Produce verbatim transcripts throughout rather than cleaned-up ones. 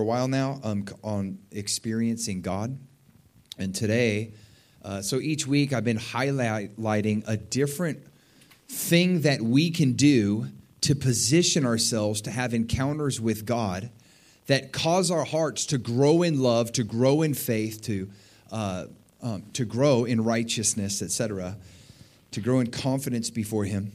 For a while now um, on experiencing God. And today, uh, so each week I've been highlighting a different thing that we can do to position ourselves to have encounters with God that cause our hearts to grow in love, to grow in faith, to uh, um, to grow in righteousness, et cetera, to grow in confidence before Him.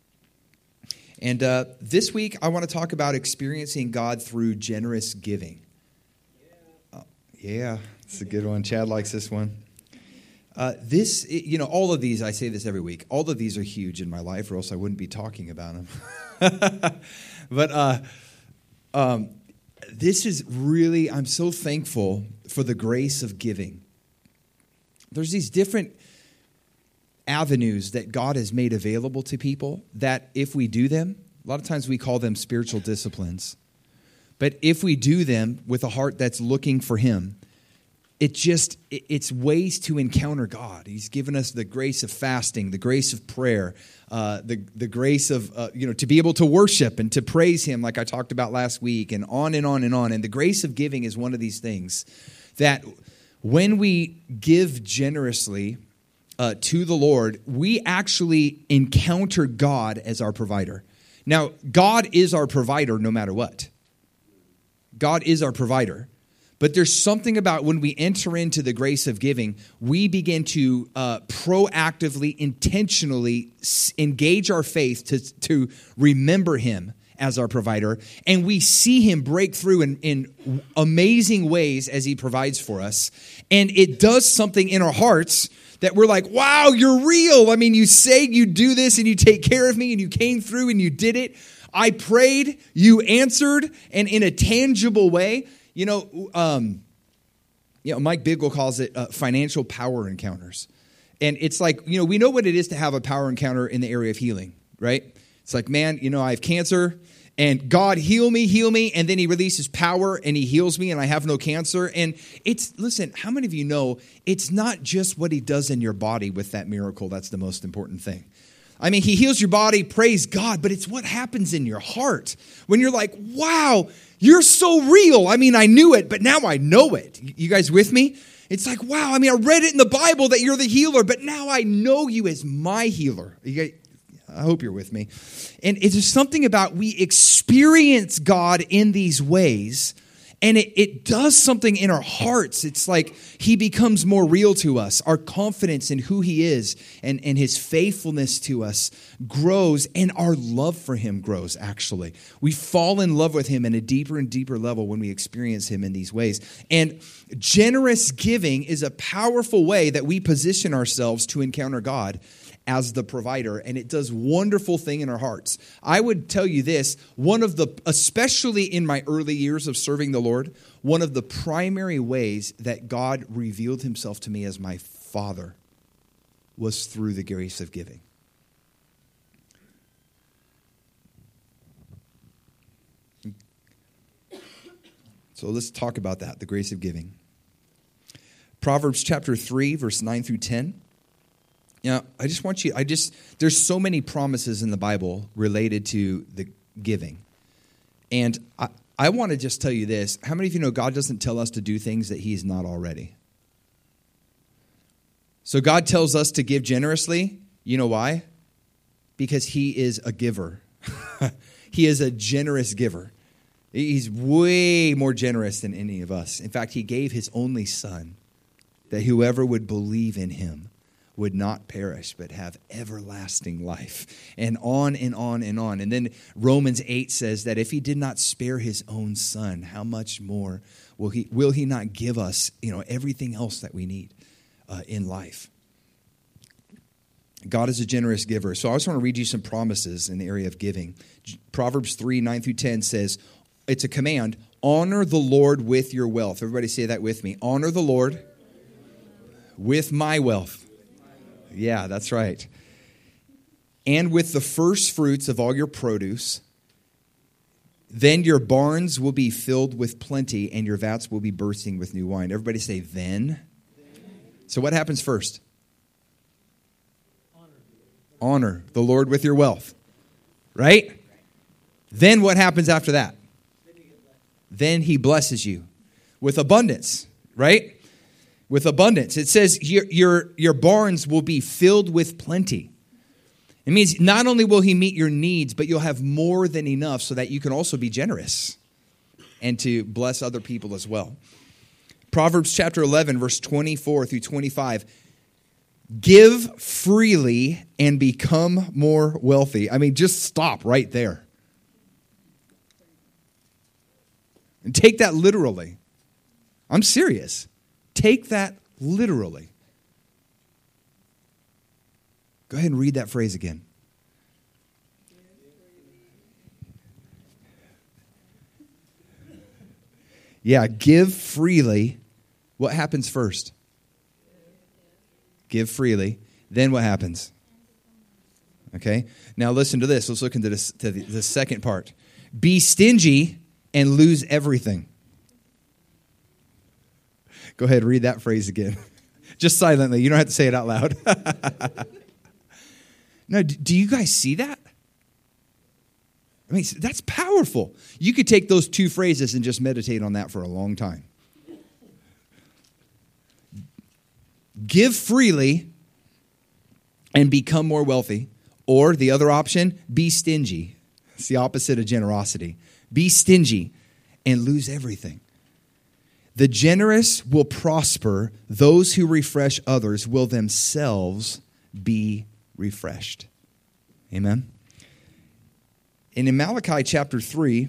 And uh, this week, I want to talk about experiencing God through generous giving. Yeah, uh, yeah it's a good one. Chad likes this one. Uh, this, you know, all of these, I say this every week, all of these are huge in my life, or else I wouldn't be talking about them. But uh, um, this is really, I'm so thankful for the grace of giving. There's these different avenues that God has made available to people that if we do them, a lot of times we call them spiritual disciplines. But if we do them with a heart that's looking for Him, it just, it's ways to encounter God. He's given us the grace of fasting, the grace of prayer, uh, the, the grace of, uh, you know, to be able to worship and to praise Him like I talked about last week, and on and on and on. And the grace of giving is one of these things that when we give generously Uh, to the Lord, we actually encounter God as our provider. Now, God is our provider no matter what. God is our provider. But there's something about when we enter into the grace of giving, we begin to uh, proactively, intentionally engage our faith to, to remember Him as our provider. And we see Him break through in, in amazing ways as He provides for us. And it does something in our hearts that we're like, wow, you're real. I mean, you say you do this and you take care of me and you came through and you did it. I prayed, you answered, and in a tangible way. You know, um, you know, Mike Bigelow calls it uh, financial power encounters. And it's like, you know, we know what it is to have a power encounter in the area of healing, right? It's like, man, you know, I have cancer. And God, heal me, heal me. And then He releases power and He heals me and I have no cancer. And it's, listen, how many of you know it's not just what He does in your body with that miracle that's the most important thing. I mean, He heals your body, praise God, but it's what happens in your heart when you're like, wow, you're so real. I mean, I knew it, but now I know it. You guys with me? It's like, wow, I mean, I read it in the Bible that you're the healer, but now I know You as my healer. You guys, I hope you're with me. And it's just something about we experience God in these ways, and it, it does something in our hearts. It's like He becomes more real to us. Our confidence in who He is and, and His faithfulness to us grows, and our love for Him grows, actually. We fall in love with Him in a deeper and deeper level when we experience Him in these ways. And generous giving is a powerful way that we position ourselves to encounter God as the provider, and it does wonderful thing in our hearts. I would tell you this, one of the, especially in my early years of serving the Lord, one of the primary ways that God revealed Himself to me as my Father was through the grace of giving. So let's talk about that, the grace of giving. Proverbs chapter three, verse nine through ten. Now, I just want you, I just, there's so many promises in the Bible related to the giving. And I, I want to just tell you this. How many of you know God doesn't tell us to do things that He's not already? So God tells us to give generously. You know why? Because He is a giver. He is a generous giver. He's way more generous than any of us. In fact, He gave His only Son that whoever would believe in Him would not perish, but have everlasting life. And on and on and on. And then Romans eight says that if He did not spare His own Son, how much more will He will He not give us, you know, everything else that we need uh, in life? God is a generous giver. So I just want to read you some promises in the area of giving. Proverbs three, nine through ten says, it's a command, honor the Lord with your wealth. Everybody say that with me. Honor the Lord with my wealth. Yeah, that's right. And with the first fruits of all your produce, then your barns will be filled with plenty and your vats will be bursting with new wine. Everybody say then. So what happens first? Honor the Lord with your wealth. Right? Then what happens after that? then he blesses you with abundance, right? With abundance. It says your, your, your barns will be filled with plenty. It means not only will he meet your needs, but you'll have more than enough so that you can also be generous and to bless other people as well. Proverbs chapter eleven, verse twenty-four through twenty-five. Give freely and become more wealthy. I mean, just stop right there. And take that literally. I'm serious. Take that literally. Go ahead and read that phrase again. Yeah, give freely. What happens first? Give freely. Then what happens? Okay. Now listen to this. Let's look into this, to the, the second part. Be stingy and lose everything. Go ahead, read that phrase again. Just silently. You don't have to say it out loud. No, do you guys see that? I mean, that's powerful. You could take those two phrases and just meditate on that for a long time. Give freely and become more wealthy. Or the other option, be stingy. It's the opposite of generosity. Be stingy and lose everything. The generous will prosper. Those who refresh others will themselves be refreshed. Amen. And in Malachi chapter three,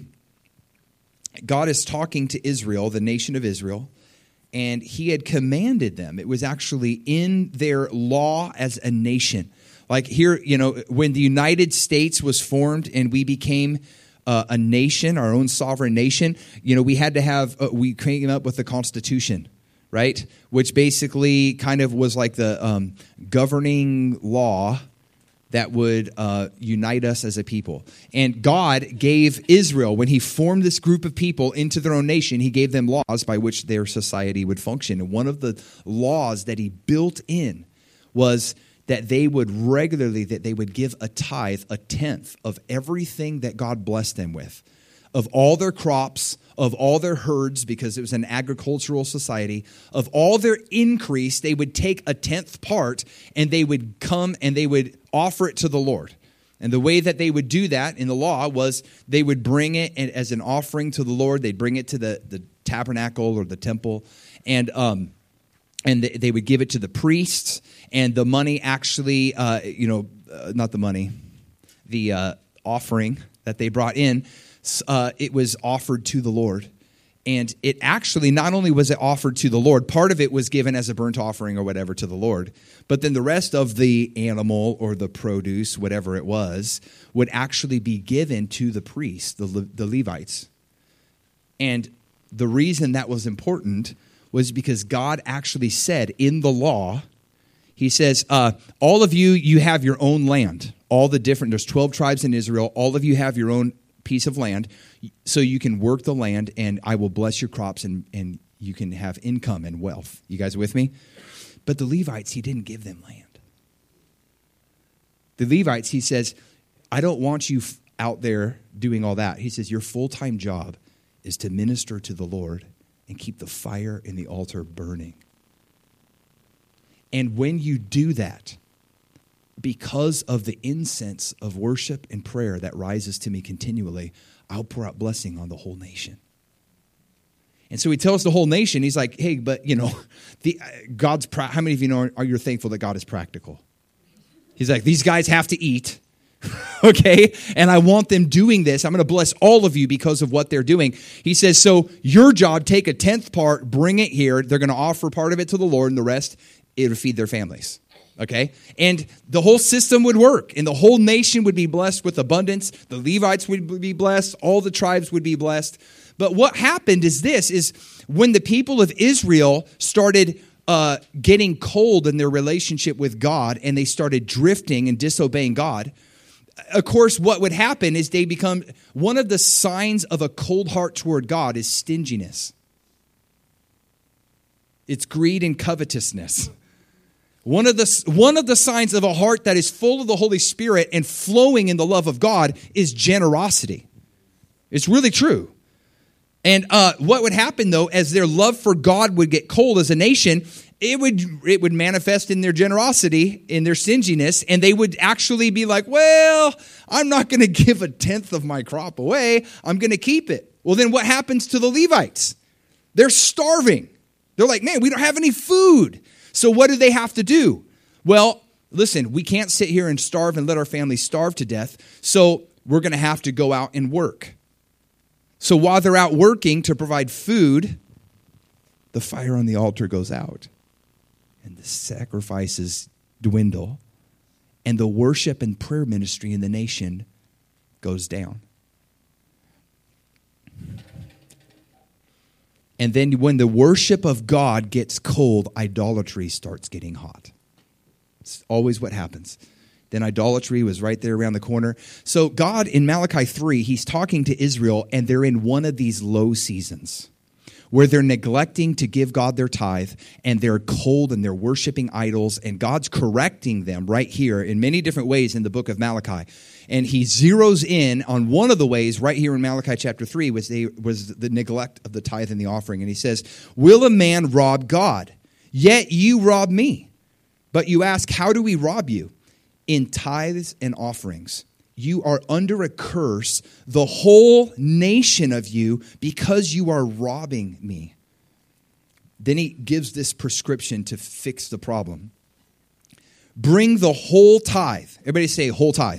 God is talking to Israel, the nation of Israel, and he had commanded them. It was actually in their law as a nation. Like here, you know, when the United States was formed and we became uh, a nation, our own sovereign nation, you know, we had to have, uh, we came up with the Constitution, right? Which basically kind of was like the um, governing law that would uh, unite us as a people. And God gave Israel, when he formed this group of people into their own nation, he gave them laws by which their society would function. And one of the laws that he built in was that they would regularly, that they would give a tithe, a tenth of everything that God blessed them with, of all their crops, of all their herds, because it was an agricultural society, of all their increase, they would take a tenth part and they would come and they would offer it to the Lord. And the way that they would do that in the law was they would bring it as an offering to the Lord. They'd bring it to the, the tabernacle or the temple, and um, and they would give it to the priests. And the money actually, uh, you know, uh, not the money, the uh, offering that they brought in, Uh, it was offered to the Lord. And it actually, not only was it offered to the Lord, part of it was given as a burnt offering or whatever to the Lord, but then the rest of the animal or the produce, whatever it was, would actually be given to the priests, the, Le- the Levites. And the reason that was important was because God actually said in the law, he says, uh, all of you, you have your own land. All the different, there's twelve tribes in Israel. All of you have your own piece of land, so you can work the land, and I will bless your crops, and, and you can have income and wealth. You guys with me? But the Levites, he didn't give them land. The Levites, he says, I don't want you out there doing all that. He says, your full-time job is to minister to the Lord and keep the fire in the altar burning. And when you do that, because of the incense of worship and prayer that rises to me continually, I'll pour out blessing on the whole nation. And so he tells the whole nation, he's like, hey, but you know, the God's pra- how many of you know are, are you thankful that God is practical? He's like, these guys have to eat, okay? And I want them doing this. I'm going to bless all of you because of what they're doing. He says, so your job, take a tenth part, bring it here. They're going to offer part of it to the Lord, and the rest, it'll feed their families. Okay? And the whole system would work, and the whole nation would be blessed with abundance. The Levites would be blessed. All the tribes would be blessed. But what happened is this, is when the people of Israel started uh, getting cold in their relationship with God, and they started drifting and disobeying God, of course, what would happen is they become, one of the signs of a cold heart toward God is stinginess. It's greed and covetousness. One of the one of the signs of a heart that is full of the Holy Spirit and flowing in the love of God is generosity. It's really true. And uh, what would happen, though, as their love for God would get cold as a nation, it would it would manifest in their generosity, in their stinginess, and they would actually be like, well, I'm not going to give a tenth of my crop away. I'm going to keep it. Well, then what happens to the Levites? They're starving. They're like, man, we don't have any food. So what do they have to do? Well, listen, we can't sit here and starve and let our families starve to death. So we're going to have to go out and work. So while they're out working to provide food, the fire on the altar goes out. And the sacrifices dwindle. And the worship and prayer ministry in the nation goes down. And then when the worship of God gets cold, idolatry starts getting hot. It's always what happens. Then idolatry was right there around the corner. So God, in Malachi three, he's talking to Israel, and they're in one of these low seasons where they're neglecting to give God their tithe, and they're cold and they're worshiping idols, and God's correcting them right here in many different ways in the book of Malachi. And he zeroes in on one of the ways right here in Malachi chapter three was, they, was the neglect of the tithe and the offering. And he says, will a man rob God? Yet you rob me. But you ask, how do we rob you? In tithes and offerings. You are under a curse, the whole nation of you, because you are robbing me. Then he gives this prescription to fix the problem. Bring the whole tithe. Everybody say whole tithe.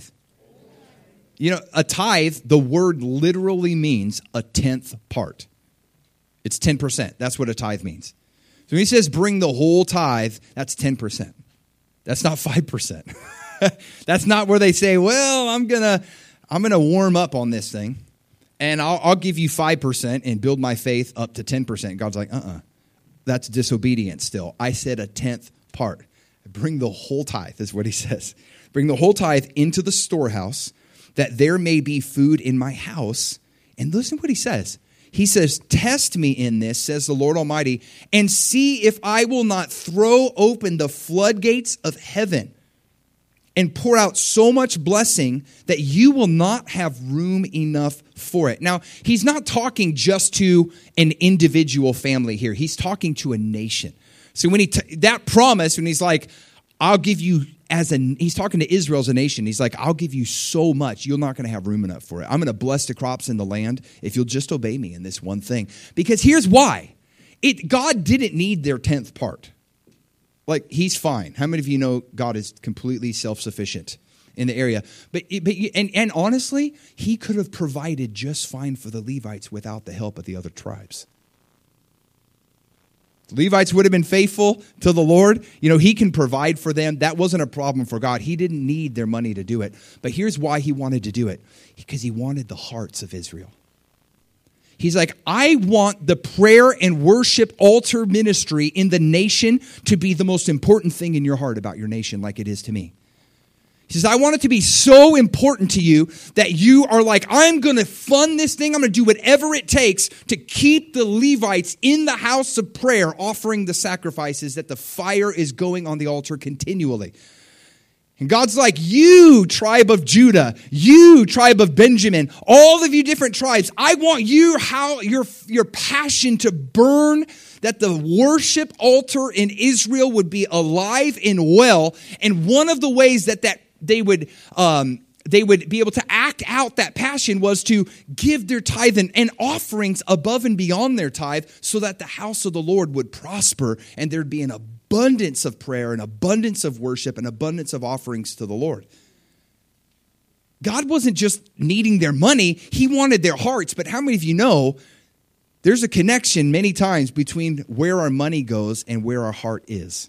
You know, a tithe, the word literally means a tenth part. It's ten percent. That's what a tithe means. So when he says bring the whole tithe, that's ten percent. That's not five percent. That's not where they say, well, I'm going to I'm gonna warm up on this thing, and I'll, I'll give you five percent and build my faith up to ten percent. God's like, uh-uh. That's disobedience still. I said a tenth part. Bring the whole tithe, is what he says. Bring the whole tithe into the storehouse, that there may be food in my house. And listen what he says. He says, test me in this, says the Lord Almighty, and see if I will not throw open the floodgates of heaven and pour out so much blessing that you will not have room enough for it. Now, he's not talking just to an individual family here. He's talking to a nation. So when he t- that promise, when he's like, I'll give you as a, he's talking to Israel as a nation. He's like, I'll give you so much, you're not going to have room enough for it. I'm going to bless the crops in the land if you'll just obey me in this one thing. Because here's why. It God didn't need their tenth part. Like, he's fine. How many of you know God is completely self-sufficient in the area? But, but and, and honestly, he could have provided just fine for the Levites without the help of the other tribes. The Levites would have been faithful to the Lord. You know, he can provide for them. That wasn't a problem for God. He didn't need their money to do it. But here's why he wanted to do it. Because he wanted the hearts of Israel. He's like, I want the prayer and worship altar ministry in the nation to be the most important thing in your heart about your nation, like it is to me. He says, I want it to be so important to you that you are like, I'm going to fund this thing. I'm going to do whatever it takes to keep the Levites in the house of prayer offering the sacrifices, that the fire is going on the altar continually. And God's like, you tribe of Judah, you tribe of Benjamin, all of you different tribes, I want you, how your, your passion to burn, that the worship altar in Israel would be alive and well. And one of the ways that, that they would um, they would be able to act out that passion was to give their tithe and, and offerings above and beyond their tithe, so that the house of the Lord would prosper and there'd be an abundance of prayer, an abundance of worship, an abundance of offerings to the Lord. God wasn't just needing their money, he wanted their hearts. But how many of you know there's a connection many times between where our money goes and where our heart is?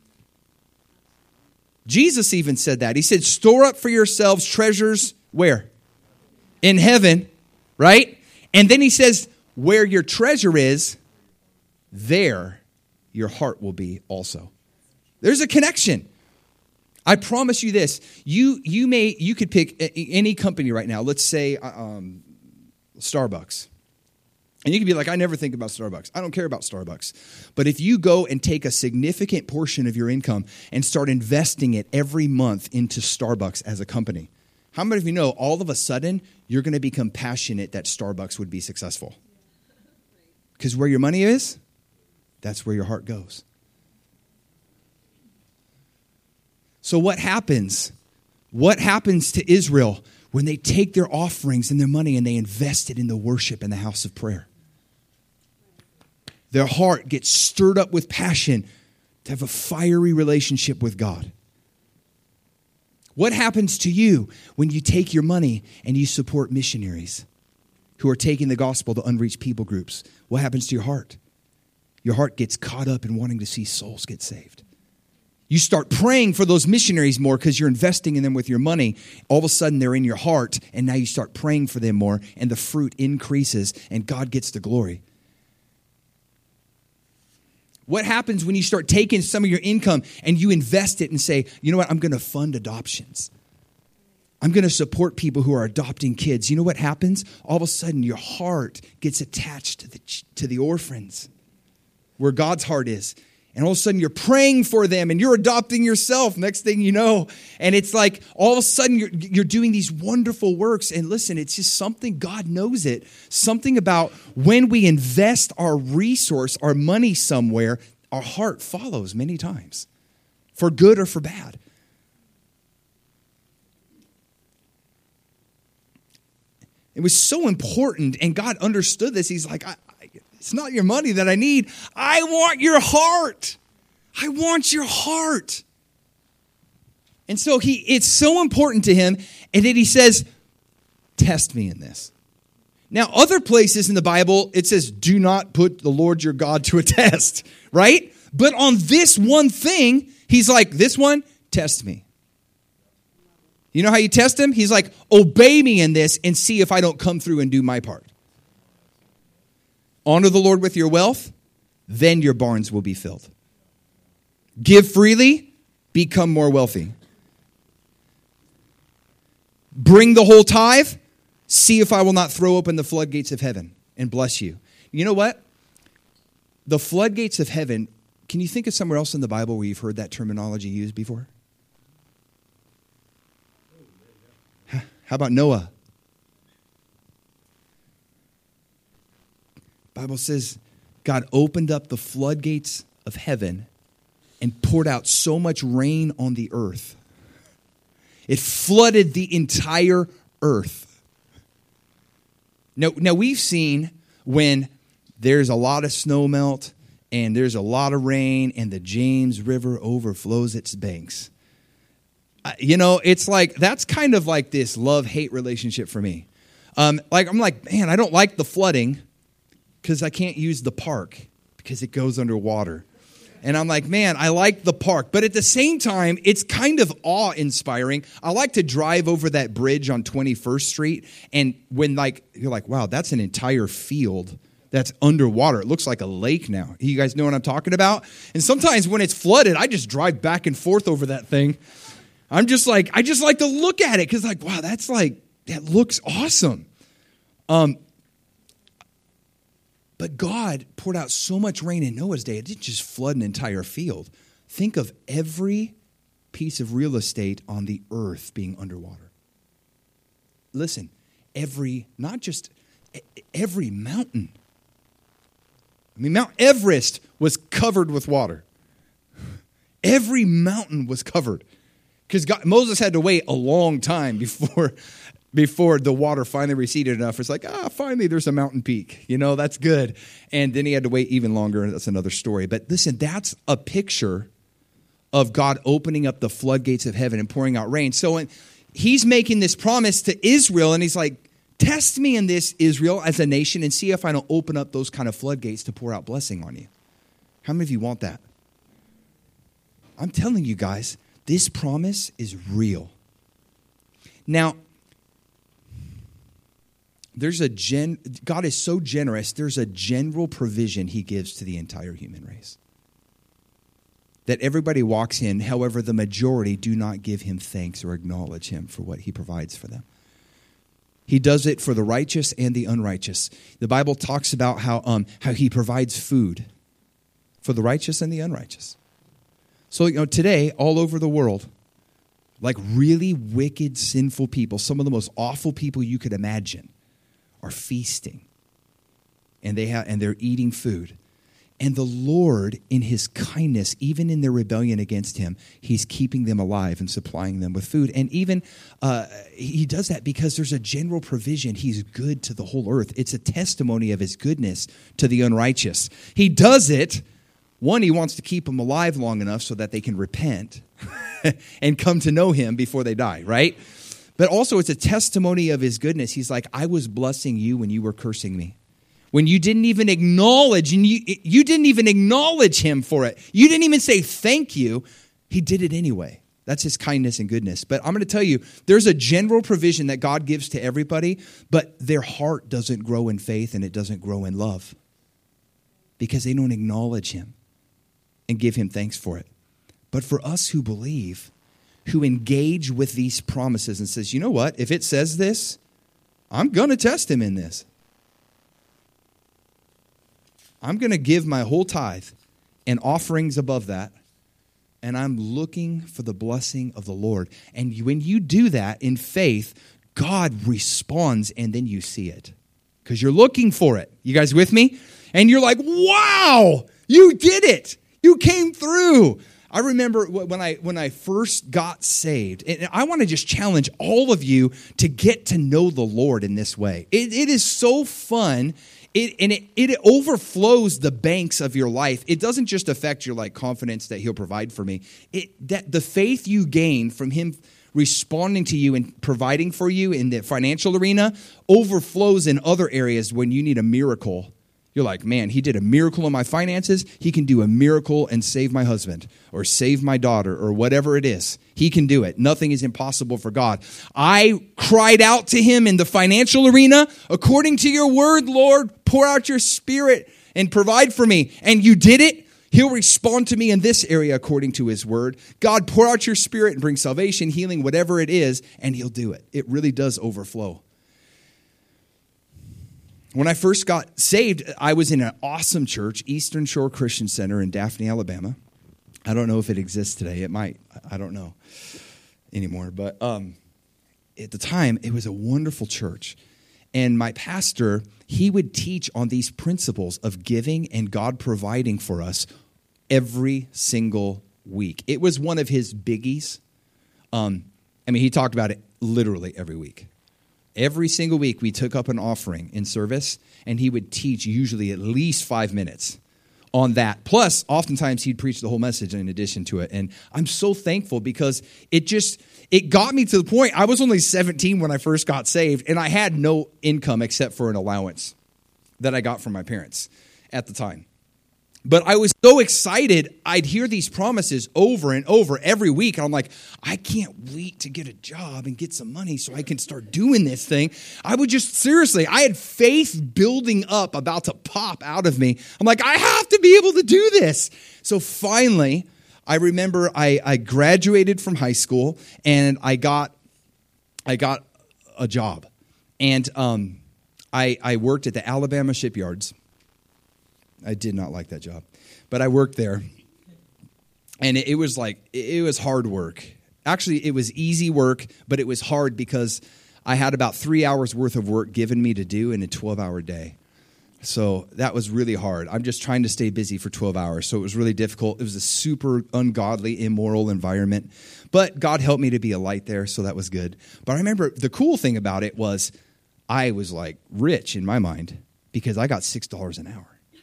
Jesus even said that. He said, store up for yourselves treasures where? In heaven, right? And then he says, where your treasure is, there your heart will be also. There's a connection. I promise you this. You you may you could pick any company right now. Let's say um, Starbucks. And you can be like, I never think about Starbucks. I don't care about Starbucks. But if you go and take a significant portion of your income and start investing it every month into Starbucks as a company, how many of you know all of a sudden you're going to become passionate that Starbucks would be successful? Because where your money is, that's where your heart goes. So what happens? What happens to Israel when they take their offerings and their money and they invest it in the worship in the house of prayer? Their heart gets stirred up with passion to have a fiery relationship with God. What happens to you when you take your money and you support missionaries who are taking the gospel to unreached people groups? What happens to your heart? Your heart gets caught up in wanting to see souls get saved. You start praying for those missionaries more because you're investing in them with your money. All of a sudden, they're in your heart, and now you start praying for them more, and the fruit increases, and God gets the glory. What happens when you start taking some of your income and you invest it and say, you know what, I'm going to fund adoptions. I'm going to support people who are adopting kids. You know what happens? All of a sudden, your heart gets attached to the, to the orphans, where God's heart is. And all of a sudden, you're praying for them and you're adopting yourself. Next thing you know. And it's like all of a sudden, you're, you're doing these wonderful works. And listen, it's just something, God knows it. Something about when we invest our resource, our money somewhere, our heart follows many times, for good or for bad. It was so important, and God understood this. He's like, I, I, it's not your money that I need. I want your heart. I want your heart. And so he, it's so important to him, and then he says, test me in this. Now, other places in the Bible, it says, do not put the Lord your God to a test, right? But on this one thing, he's like, this one, test me. You know how you test him? He's like, obey me in this and see if I don't come through and do my part. Honor the Lord with your wealth, then your barns will be filled. Give freely, become more wealthy. Bring the whole tithe, see if I will not throw open the floodgates of heaven and bless you. You know what? The floodgates of heaven, can you think of somewhere else in the Bible where you've heard that terminology used before? How about Noah? The Bible says God opened up the floodgates of heaven and poured out so much rain on the earth. It flooded the entire earth. Now, now we've seen when there's a lot of snow melt and there's a lot of rain and the James River overflows its banks. You know, it's like, that's kind of like this love-hate relationship for me. Um, like, I'm like, man, I don't like the flooding because I can't use the park because it goes underwater. And I'm like, man, I like the park. But at the same time, it's kind of awe-inspiring. I like to drive over that bridge on twenty-first Street. And when, like, you're like, wow, that's an entire field that's underwater. It looks like a lake now. You guys know what I'm talking about? And sometimes when it's flooded, I just drive back and forth over that thing. I'm just like, I just like to look at it because like, wow, that's like, that looks awesome. Um, but God poured out so much rain in Noah's day, it didn't just flood an entire field. Think of every piece of real estate on the earth being underwater. Listen, every, not just, every mountain. I mean, Mount Everest was covered with water. Every mountain was covered. Because Moses had to wait a long time before, before the water finally receded enough. It's like, ah, finally there's a mountain peak. You know, that's good. And then he had to wait even longer, and that's another story. But listen, that's a picture of God opening up the floodgates of heaven and pouring out rain. So when he's making this promise to Israel, and he's like, test me in this, Israel, as a nation, and see if I don't open up those kind of floodgates to pour out blessing on you. How many of you want that? I'm telling you guys, this promise is real. Now, there's a gen, God is so generous, there's a general provision he gives to the entire human race. That everybody walks in, however, the majority do not give him thanks or acknowledge him for what he provides for them. He does it for the righteous and the unrighteous. The Bible talks about how, um, how he provides food for the righteous and the unrighteous. So, you know, today, all over the world, like really wicked, sinful people, some of the most awful people you could imagine, are feasting and they ha- and they're eating food. And the Lord, in his kindness, even in their rebellion against him, he's keeping them alive and supplying them with food. And even uh, he does that because there's a general provision. He's good to the whole earth. It's a testimony of his goodness to the unrighteous. He does it. One, he wants to keep them alive long enough so that they can repent and come to know him before they die, right? But also it's a testimony of his goodness. He's like, I was blessing you when you were cursing me. When you didn't even acknowledge, and you, you didn't even acknowledge him for it. You didn't even say thank you. He did it anyway. That's his kindness and goodness. But I'm going to tell you, there's a general provision that God gives to everybody, but their heart doesn't grow in faith and it doesn't grow in love because they don't acknowledge him and give him thanks for it. But for us who believe, who engage with these promises and says, you know what, if it says this, I'm going to test him in this. I'm going to give my whole tithe and offerings above that, and I'm looking for the blessing of the Lord. And when you do that in faith, God responds, and then you see it because you're looking for it. You guys with me? And you're like, wow, you did it. You came through. I remember when I when I first got saved, and I want to just challenge all of you to get to know the Lord in this way. It, it is so fun. It, and it, it overflows the banks of your life. It doesn't just affect your like confidence that he'll provide for me. It that the faith you gain from him responding to you and providing for you in the financial arena overflows in other areas when you need a miracle. You're like, man, he did a miracle in my finances. He can do a miracle and save my husband or save my daughter or whatever it is. He can do it. Nothing is impossible for God. I cried out to him in the financial arena. According to your word, Lord, pour out your spirit and provide for me. And you did it. He'll respond to me in this area according to his word. God, pour out your spirit and bring salvation, healing, whatever it is, and he'll do it. It really does overflow. When I first got saved, I was in an awesome church, Eastern Shore Christian Center in Daphne, Alabama. I don't know if it exists today. It might. I don't know anymore. But um, at the time, it was a wonderful church. And my pastor, he would teach on these principles of giving and God providing for us every single week. It was one of his biggies. Um, I mean, he talked about it literally every week. Every single week, we took up an offering in service, and he would teach usually at least five minutes on that. Plus, oftentimes, he'd preach the whole message in addition to it. And I'm so thankful because it just, it got me to the point. I was only seventeen when I first got saved, and I had no income except for an allowance that I got from my parents at the time. But I was so excited, I'd hear these promises over and over every week. And I'm like, I can't wait to get a job and get some money so I can start doing this thing. I would just, seriously, I had faith building up about to pop out of me. I'm like, I have to be able to do this. So finally, I remember I, I graduated from high school and I got I got a job. And um, I, I worked at the Alabama shipyards. I did not like that job, but I worked there, and it, it was like, it was hard work. Actually, it was easy work, but it was hard because I had about three hours worth of work given me to do in a twelve-hour day. So that was really hard. I'm just trying to stay busy for twelve hours, so it was really difficult. It was a super ungodly, immoral environment, but God helped me to be a light there, so that was good. But I remember the cool thing about it was I was like rich in my mind because I got six dollars an hour.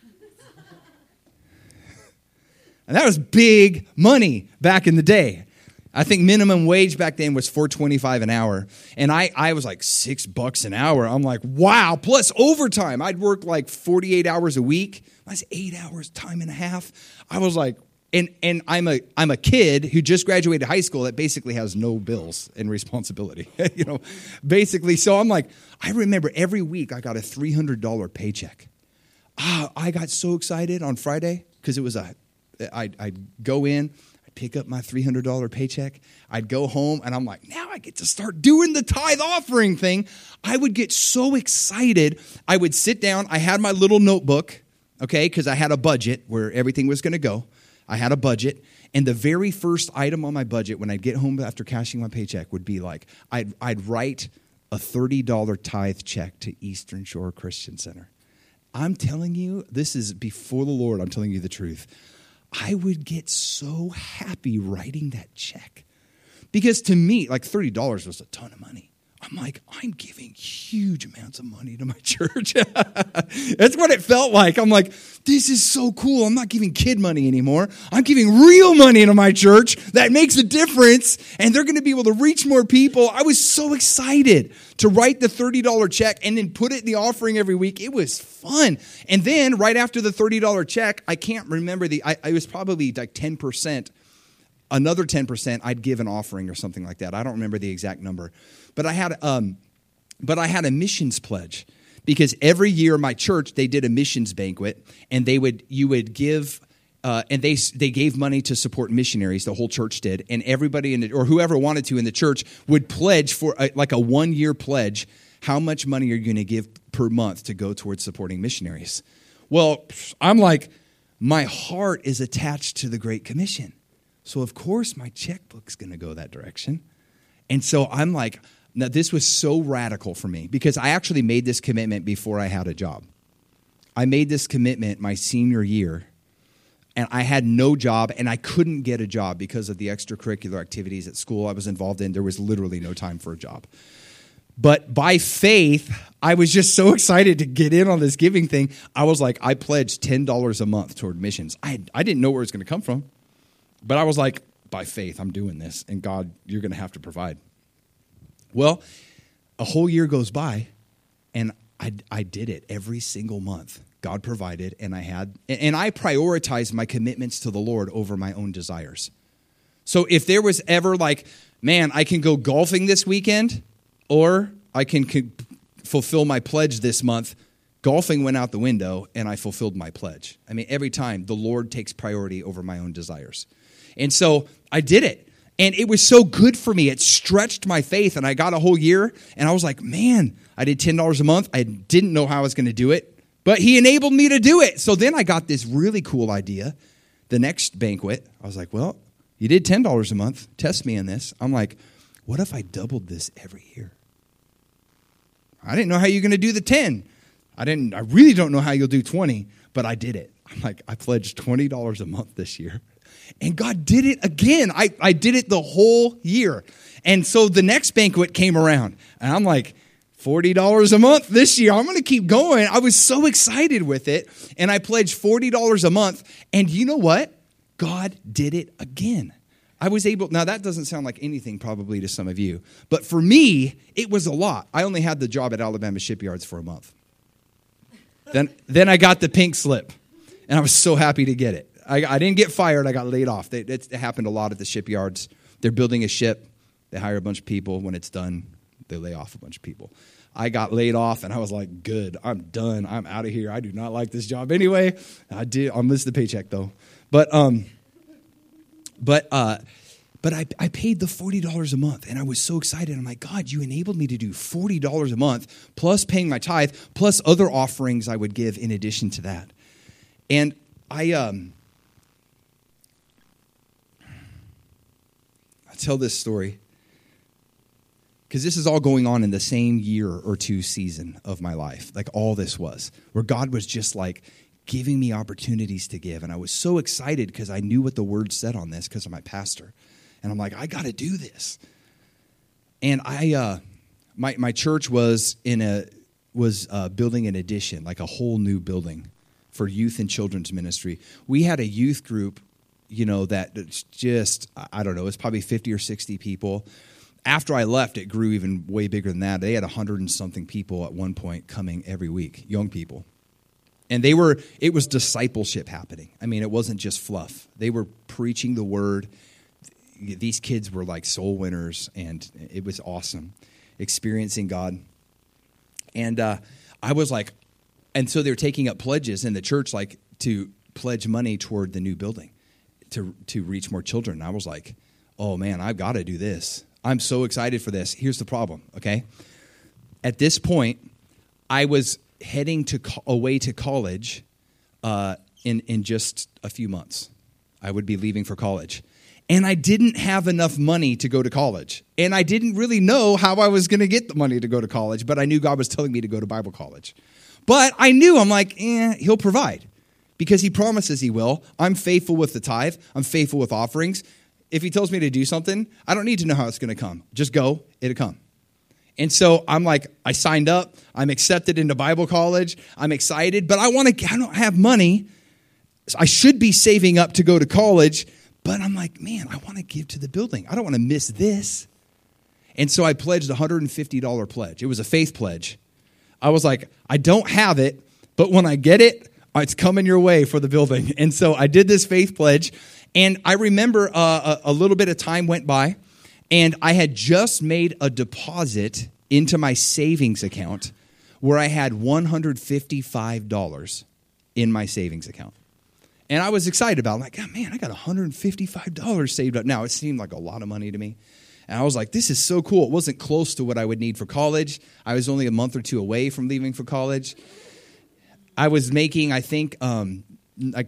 And that was big money back in the day. I think minimum wage back then was four twenty-five an hour. And I, I was like six bucks an hour. I'm like, wow, plus overtime. I'd work like forty-eight hours a week. That's eight hours, time and a half. I was like, and and I'm a I'm a kid who just graduated high school that basically has no bills and responsibility. you know, basically. So I'm like, I remember every week I got a three hundred dollars paycheck. Ah, I got so excited on Friday because it was a I'd, I'd go in, I'd pick up my three hundred dollars paycheck. I'd go home, and I'm like, now I get to start doing the tithe offering thing. I would get so excited. I would sit down. I had my little notebook, okay, because I had a budget where everything was going to go. I had a budget, and the very first item on my budget when I'd get home after cashing my paycheck would be like, I'd, I'd write a thirty dollars tithe check to Eastern Shore Christian Center. I'm telling you, this is before the Lord, I'm telling you the truth. I would get so happy writing that check. Because to me, like thirty dollars was a ton of money. I'm like, I'm giving huge amounts of money to my church. That's what it felt like. I'm like, this is so cool. I'm not giving kid money anymore. I'm giving real money to my church that makes a difference, and they're going to be able to reach more people. I was so excited to write the thirty dollars check and then put it in the offering every week. It was fun. And then right after the thirty dollars check, I can't remember the, I, I was probably like ten percent. Another ten percent I'd give an offering or something like that. I don't remember the exact number. But I had um, but I had a missions pledge because every year my church, they did a missions banquet, and they would you would give uh, and they they gave money to support missionaries. The whole church did, and everybody in the, or whoever wanted to in the church would pledge for a, like a one year pledge. How much money are you going to give per month to go towards supporting missionaries? Well, I'm like, my heart is attached to the Great Commission. So, of course, my checkbook's going to go that direction. And so I'm like, now this was so radical for me because I actually made this commitment before I had a job. I made this commitment my senior year, and I had no job, and I couldn't get a job because of the extracurricular activities at school I was involved in. There was literally no time for a job. But by faith, I was just so excited to get in on this giving thing. I was like, I pledged ten dollars a month toward missions. I, I didn't know where it was going to come from. But I was like, by faith, I'm doing this. And God, you're going to have to provide. Well, a whole year goes by, and I, I did it every single month. God provided, and I had, and I prioritized my commitments to the Lord over my own desires. So if there was ever like, man, I can go golfing this weekend, or I can co- fulfill my pledge this month, golfing went out the window, and I fulfilled my pledge. I mean, every time the Lord takes priority over my own desires. And so I did it. And it was so good for me. It stretched my faith. And I got a whole year. And I was like, man, I did ten dollars a month. I didn't know how I was going to do it. But he enabled me to do it. So then I got this really cool idea. The next banquet, I was like, well, you did ten dollars a month. Test me in this. I'm like, what if I doubled this every year? I didn't know how you're going to do the ten. I didn't. I really don't know how you'll do twenty. But I did it. I'm like, I pledged twenty dollars a month this year. And God did it again. I, I did it the whole year. And so the next banquet came around. And I'm like, forty dollars a month this year. I'm going to keep going. I was so excited with it. And I pledged forty dollars a month. And you know what? God did it again. I was able, now that doesn't sound like anything probably to some of you. But for me, it was a lot. I only had the job at Alabama Shipyards for a month. Then, then I got the pink slip. And I was so happy to get it. I, I didn't get fired. I got laid off. They, it, it happened a lot at the shipyards. They're building a ship. They hire a bunch of people. When it's done, they lay off a bunch of people. I got laid off, and I was like, good. I'm done. I'm out of here. I do not like this job anyway. I did. I'll miss the paycheck, though. But um, but uh, but I, I paid the forty dollars a month, and I was so excited. I'm like, God, you enabled me to do forty dollars a month, plus paying my tithe, plus other offerings I would give in addition to that. And I... um. tell this story because this is all going on in the same year or two season of my life, like all this was, where God was just like giving me opportunities to give. And I was so excited because I knew what the word said on this because of my pastor. And I'm like, I got to do this. And I, uh, my my church was in a was uh, building an addition, like a whole new building for youth and children's ministry. We had a youth group, you know, that just, I don't know, it's probably fifty or sixty people. After I left, it grew even way bigger than that. They had a hundred and something people at one point coming every week, young people. And they were, it was discipleship happening. I mean, it wasn't just fluff. They were preaching the word. These kids were like soul winners, and it was awesome, experiencing God. And uh, I was like, and so they're taking up pledges in the church, like to pledge money toward the new building. To, to reach more children. And I was like, oh, man, I've got to do this. I'm so excited for this. Here's the problem, okay? At this point, I was heading to co- away to college uh, in, in just a few months. I would be leaving for college. And I didn't have enough money to go to college. And I didn't really know how I was going to get the money to go to college, but I knew God was telling me to go to Bible college. But I knew, I'm like, eh, he'll provide because he promises he will. I'm faithful with the tithe. I'm faithful with offerings. If he tells me to do something, I don't need to know how it's going to come. Just go, it'll come. And so I'm like, I signed up. I'm accepted into Bible college. I'm excited, but I want to, I don't have money. I should be saving up to go to college, but I'm like, man, I want to give to the building. I don't want to miss this. And so I pledged a one hundred fifty dollars pledge. It was a faith pledge. I was like, I don't have it, but when I get it, it's coming your way for the building. And so I did this faith pledge. And I remember uh, a, a little bit of time went by, and I had just made a deposit into my savings account where I had one hundred fifty-five dollars in my savings account. And I was excited about it. I'm like, oh, man, I got one hundred fifty-five dollars saved up. Now, it seemed like a lot of money to me. And I was like, this is so cool. It wasn't close to what I would need for college. I was only a month or two away from leaving for college. I was making, I think, um, like,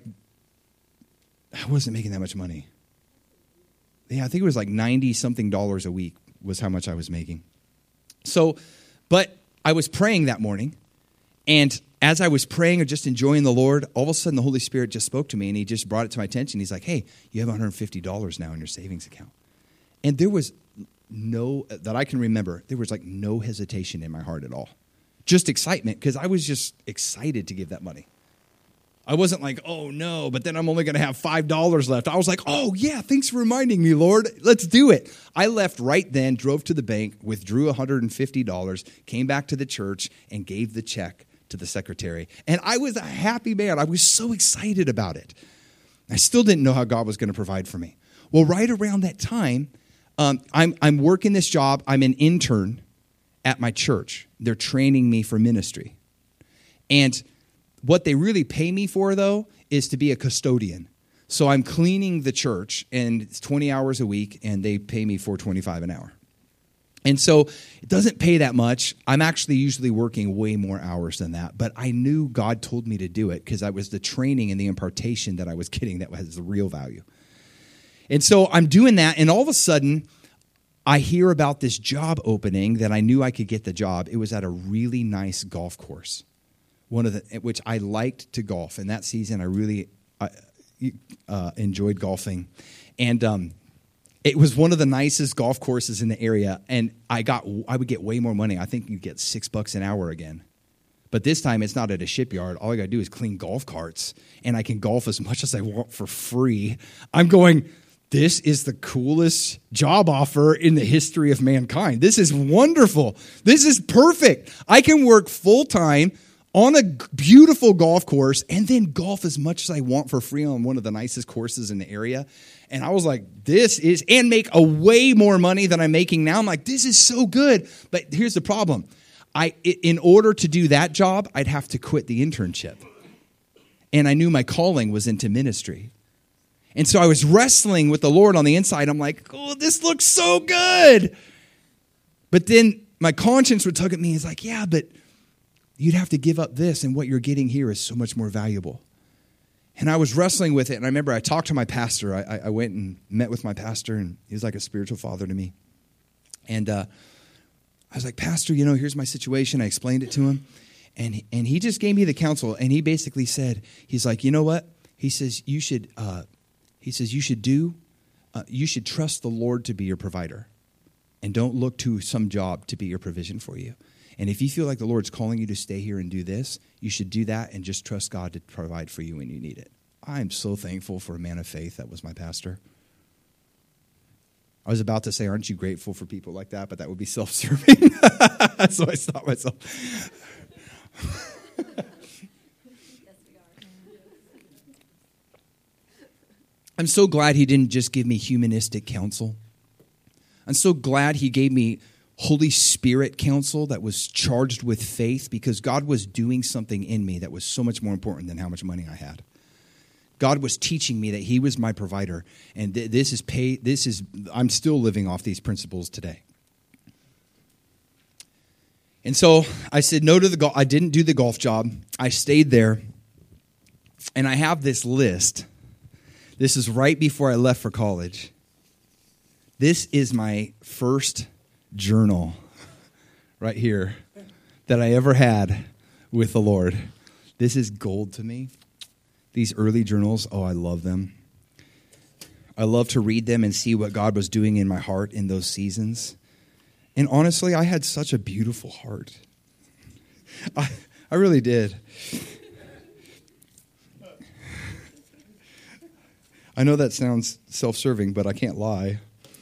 I wasn't making that much money. Yeah, I think it was like ninety-something dollars a week was how much I was making. So, but I was praying that morning, and as I was praying or just enjoying the Lord, all of a sudden the Holy Spirit just spoke to me, and he just brought it to my attention. He's like, hey, you have one hundred fifty dollars now in your savings account. And there was no, that I can remember, there was like no hesitation in my heart at all. Just excitement, because I was just excited to give that money. I wasn't like, oh, no, but then I'm only going to have five dollars left. I was like, oh, yeah, thanks for reminding me, Lord. Let's do it. I left right then, drove to the bank, withdrew one hundred fifty dollars, came back to the church, and gave the check to the secretary. And I was a happy man. I was so excited about it. I still didn't know how God was going to provide for me. Well, right around that time, um, I'm, I'm working this job. I'm an intern at my church. They're training me for ministry. And what they really pay me for, though, is to be a custodian. So I'm cleaning the church, and it's twenty hours a week, and they pay me four dollars and twenty-five cents an hour. And so it doesn't pay that much. I'm actually usually working way more hours than that. But I knew God told me to do it because I was the training and the impartation that I was getting that was the real value. And so I'm doing that, and all of a sudden, I hear about this job opening that I knew I could get the job. It was at a really nice golf course. One of the which I liked to golf, and that season I really uh, uh, enjoyed golfing, and um, it was one of the nicest golf courses in the area. And I got I would get way more money. I think you get six bucks an hour again, but this time it's not at a shipyard. All I got to do is clean golf carts, and I can golf as much as I want for free. I'm going, this is the coolest job offer in the history of mankind. This is wonderful. This is perfect. I can work full time on a beautiful golf course, and then golf as much as I want for free on one of the nicest courses in the area. And I was like, this is, and make a way more money than I'm making now. I'm like, this is so good. But here's the problem. I, in order to do that job, I'd have to quit the internship. And I knew my calling was into ministry. And so I was wrestling with the Lord on the inside. I'm like, oh, this looks so good. But then my conscience would tug at me. It's like, yeah, but you'd have to give up this, and what you're getting here is so much more valuable. And I was wrestling with it, and I remember I talked to my pastor. I, I went and met with my pastor, and he was like a spiritual father to me. And uh, I was like, Pastor, you know, here's my situation. I explained it to him, and he, and he just gave me the counsel, and he basically said, he's like, you know what? He says, you should, uh, he says, you should do, uh, you should trust the Lord to be your provider, and don't look to some job to be your provision for you. And if you feel like the Lord's calling you to stay here and do this, you should do that and just trust God to provide for you when you need it. I'm so thankful for a man of faith that was my pastor. I was about to say, aren't you grateful for people like that? But that would be self-serving. So I stopped myself. I'm so glad he didn't just give me humanistic counsel. I'm so glad he gave me Holy Spirit counsel that was charged with faith, because God was doing something in me that was so much more important than how much money I had. God was teaching me that he was my provider, and th- this is pay. This is I'm still living off these principles today. And so I said no to the golf. I didn't do the golf job. I stayed there, and I have this list. This is right before I left for college. This is my first journal right here that I ever had with the Lord. This is gold to me. These early journals, oh, I love them. I love to read them and see what God was doing in my heart in those seasons. And honestly, I had such a beautiful heart. I, I really did. I know that sounds self-serving, but I can't lie.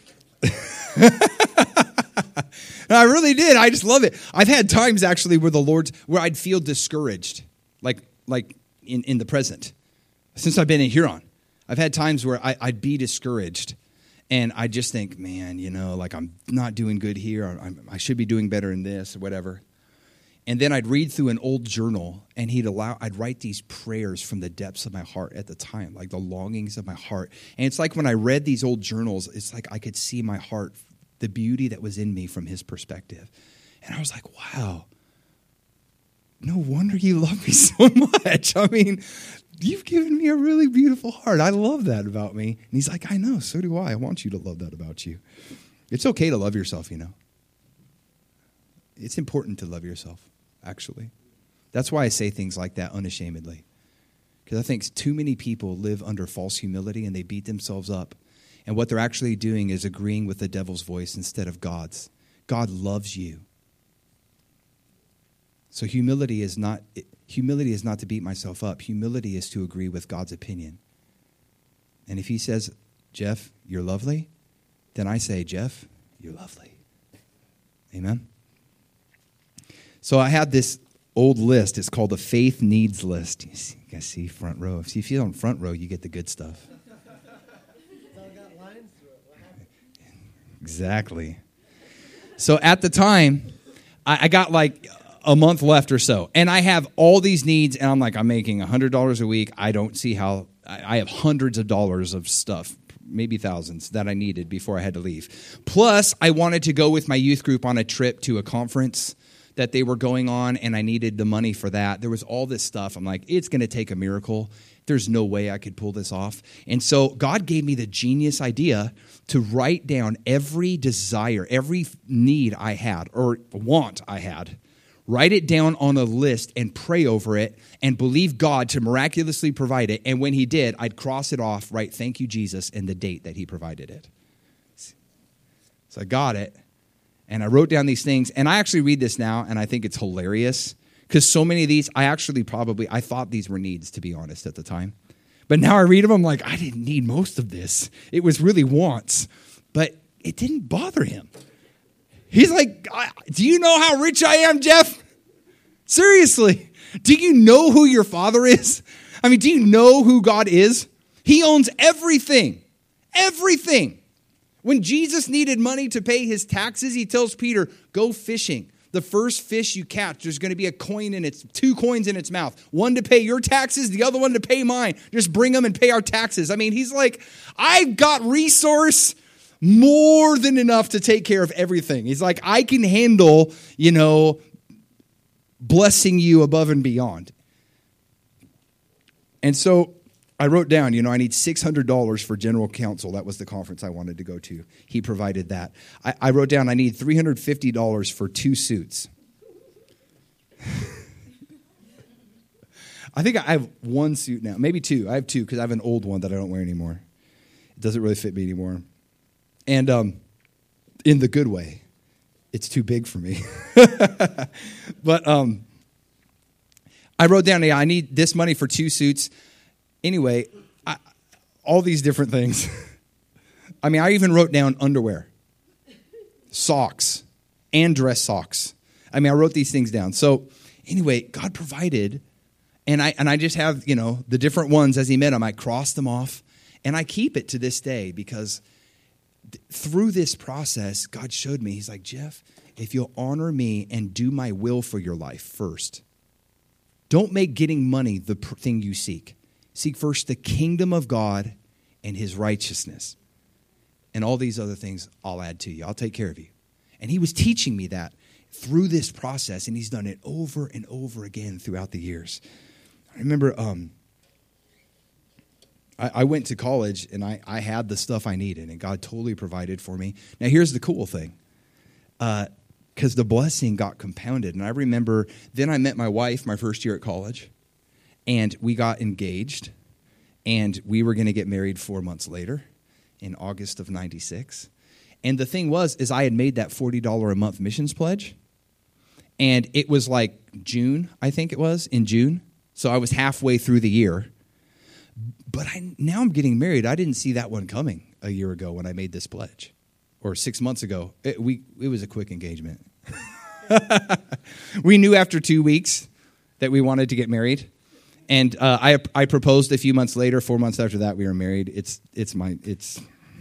I really did. I just love it. I've had times actually where the Lord's, where I'd feel discouraged, like like in, in the present. Since I've been in Huron, I've had times where I, I'd be discouraged, and I just think, man, you know, like I'm not doing good here. Or I'm, I should be doing better in this or whatever. And then I'd read through an old journal, and he'd allow, I'd write these prayers from the depths of my heart at the time, like the longings of my heart. And it's like when I read these old journals, it's like I could see my heart, the beauty that was in me from his perspective. And I was like, wow, no wonder you love me so much. I mean, you've given me a really beautiful heart. I love that about me. And he's like, I know, so do I. I want you to love that about you. It's okay to love yourself, you know. It's important to love yourself, actually. That's why I say things like that unashamedly. Because I think too many people live under false humility and they beat themselves up. And what they're actually doing is agreeing with the devil's voice instead of God's. God loves you. So humility is not humility is not to beat myself up. Humility is to agree with God's opinion. And if he says, Jeff, you're lovely, then I say, Jeff, you're lovely. Amen? So I had this old list. It's called the Faith Needs List. You, see, you guys see front row. See, if you're on front row, you get the good stuff. Exactly. So at the time, I, I got like a month left or so. And I have all these needs, and I'm like, I'm making one hundred dollars a week. I don't see how, I, I have hundreds of dollars of stuff, maybe thousands, that I needed before I had to leave. Plus, I wanted to go with my youth group on a trip to a conference that they were going on, and I needed the money for that. There was all this stuff. I'm like, it's going to take a miracle. There's no way I could pull this off. And so God gave me the genius idea to write down every desire, every need I had or want I had. Write it down on a list and pray over it and believe God to miraculously provide it. And when he did, I'd cross it off, write thank you, Jesus, and the date that he provided it. So I got it. And I wrote down these things, and I actually read this now, and I think it's hilarious, because so many of these, I actually probably, I thought these were needs, to be honest, at the time. But now I read them, I'm like, I didn't need most of this. It was really wants, but it didn't bother him. He's like, do you know how rich I am, Jeff? Seriously, do you know who your father is? I mean, do you know who God is? He owns everything, everything. When Jesus needed money to pay his taxes, he tells Peter, go fishing. The first fish you catch, there's going to be a coin in its, two coins in its mouth. One to pay your taxes, the other one to pay mine. Just bring them and pay our taxes. I mean, he's like, I've got resource more than enough to take care of everything. He's like, I can handle, you know, blessing you above and beyond. And so I wrote down, you know, I need six hundred dollars for general counsel. That was the conference I wanted to go to. He provided that. I, I wrote down I need three hundred fifty dollars for two suits. I think I have one suit now, maybe two. I have two because I have an old one that I don't wear anymore. It doesn't really fit me anymore. And um, in the good way, it's too big for me. But um, I wrote down, yeah, I need this money for two suits. Anyway, I, all these different things. I mean, I even wrote down underwear, socks, and dress socks. I mean, I wrote these things down. So anyway, God provided, and I and I just have, you know, the different ones as he met them. I crossed them off, and I keep it to this day because th- through this process, God showed me, he's like, Jeff, if you'll honor me and do my will for your life first, don't make getting money the pr- thing you seek. Seek first the kingdom of God and his righteousness. And all these other things I'll add to you. I'll take care of you. And he was teaching me that through this process, and he's done it over and over again throughout the years. I remember um, I, I went to college, and I, I had the stuff I needed, and God totally provided for me. Now, here's the cool thing. Uh, because the blessing got compounded. And I remember then I met my wife my first year at college, and we got engaged, and we were going to get married four months later in August of ninety-six. And the thing was, is I had made that forty dollars a month missions pledge, and it was like June, I think it was, in June. So I was halfway through the year. But I, now I'm getting married. I didn't see that one coming a year ago when I made this pledge. Or six months ago. It, we, it was a quick engagement. We knew after two weeks that we wanted to get married. And uh, I I proposed a few months later. Four months after that, we were married. It's it's my it's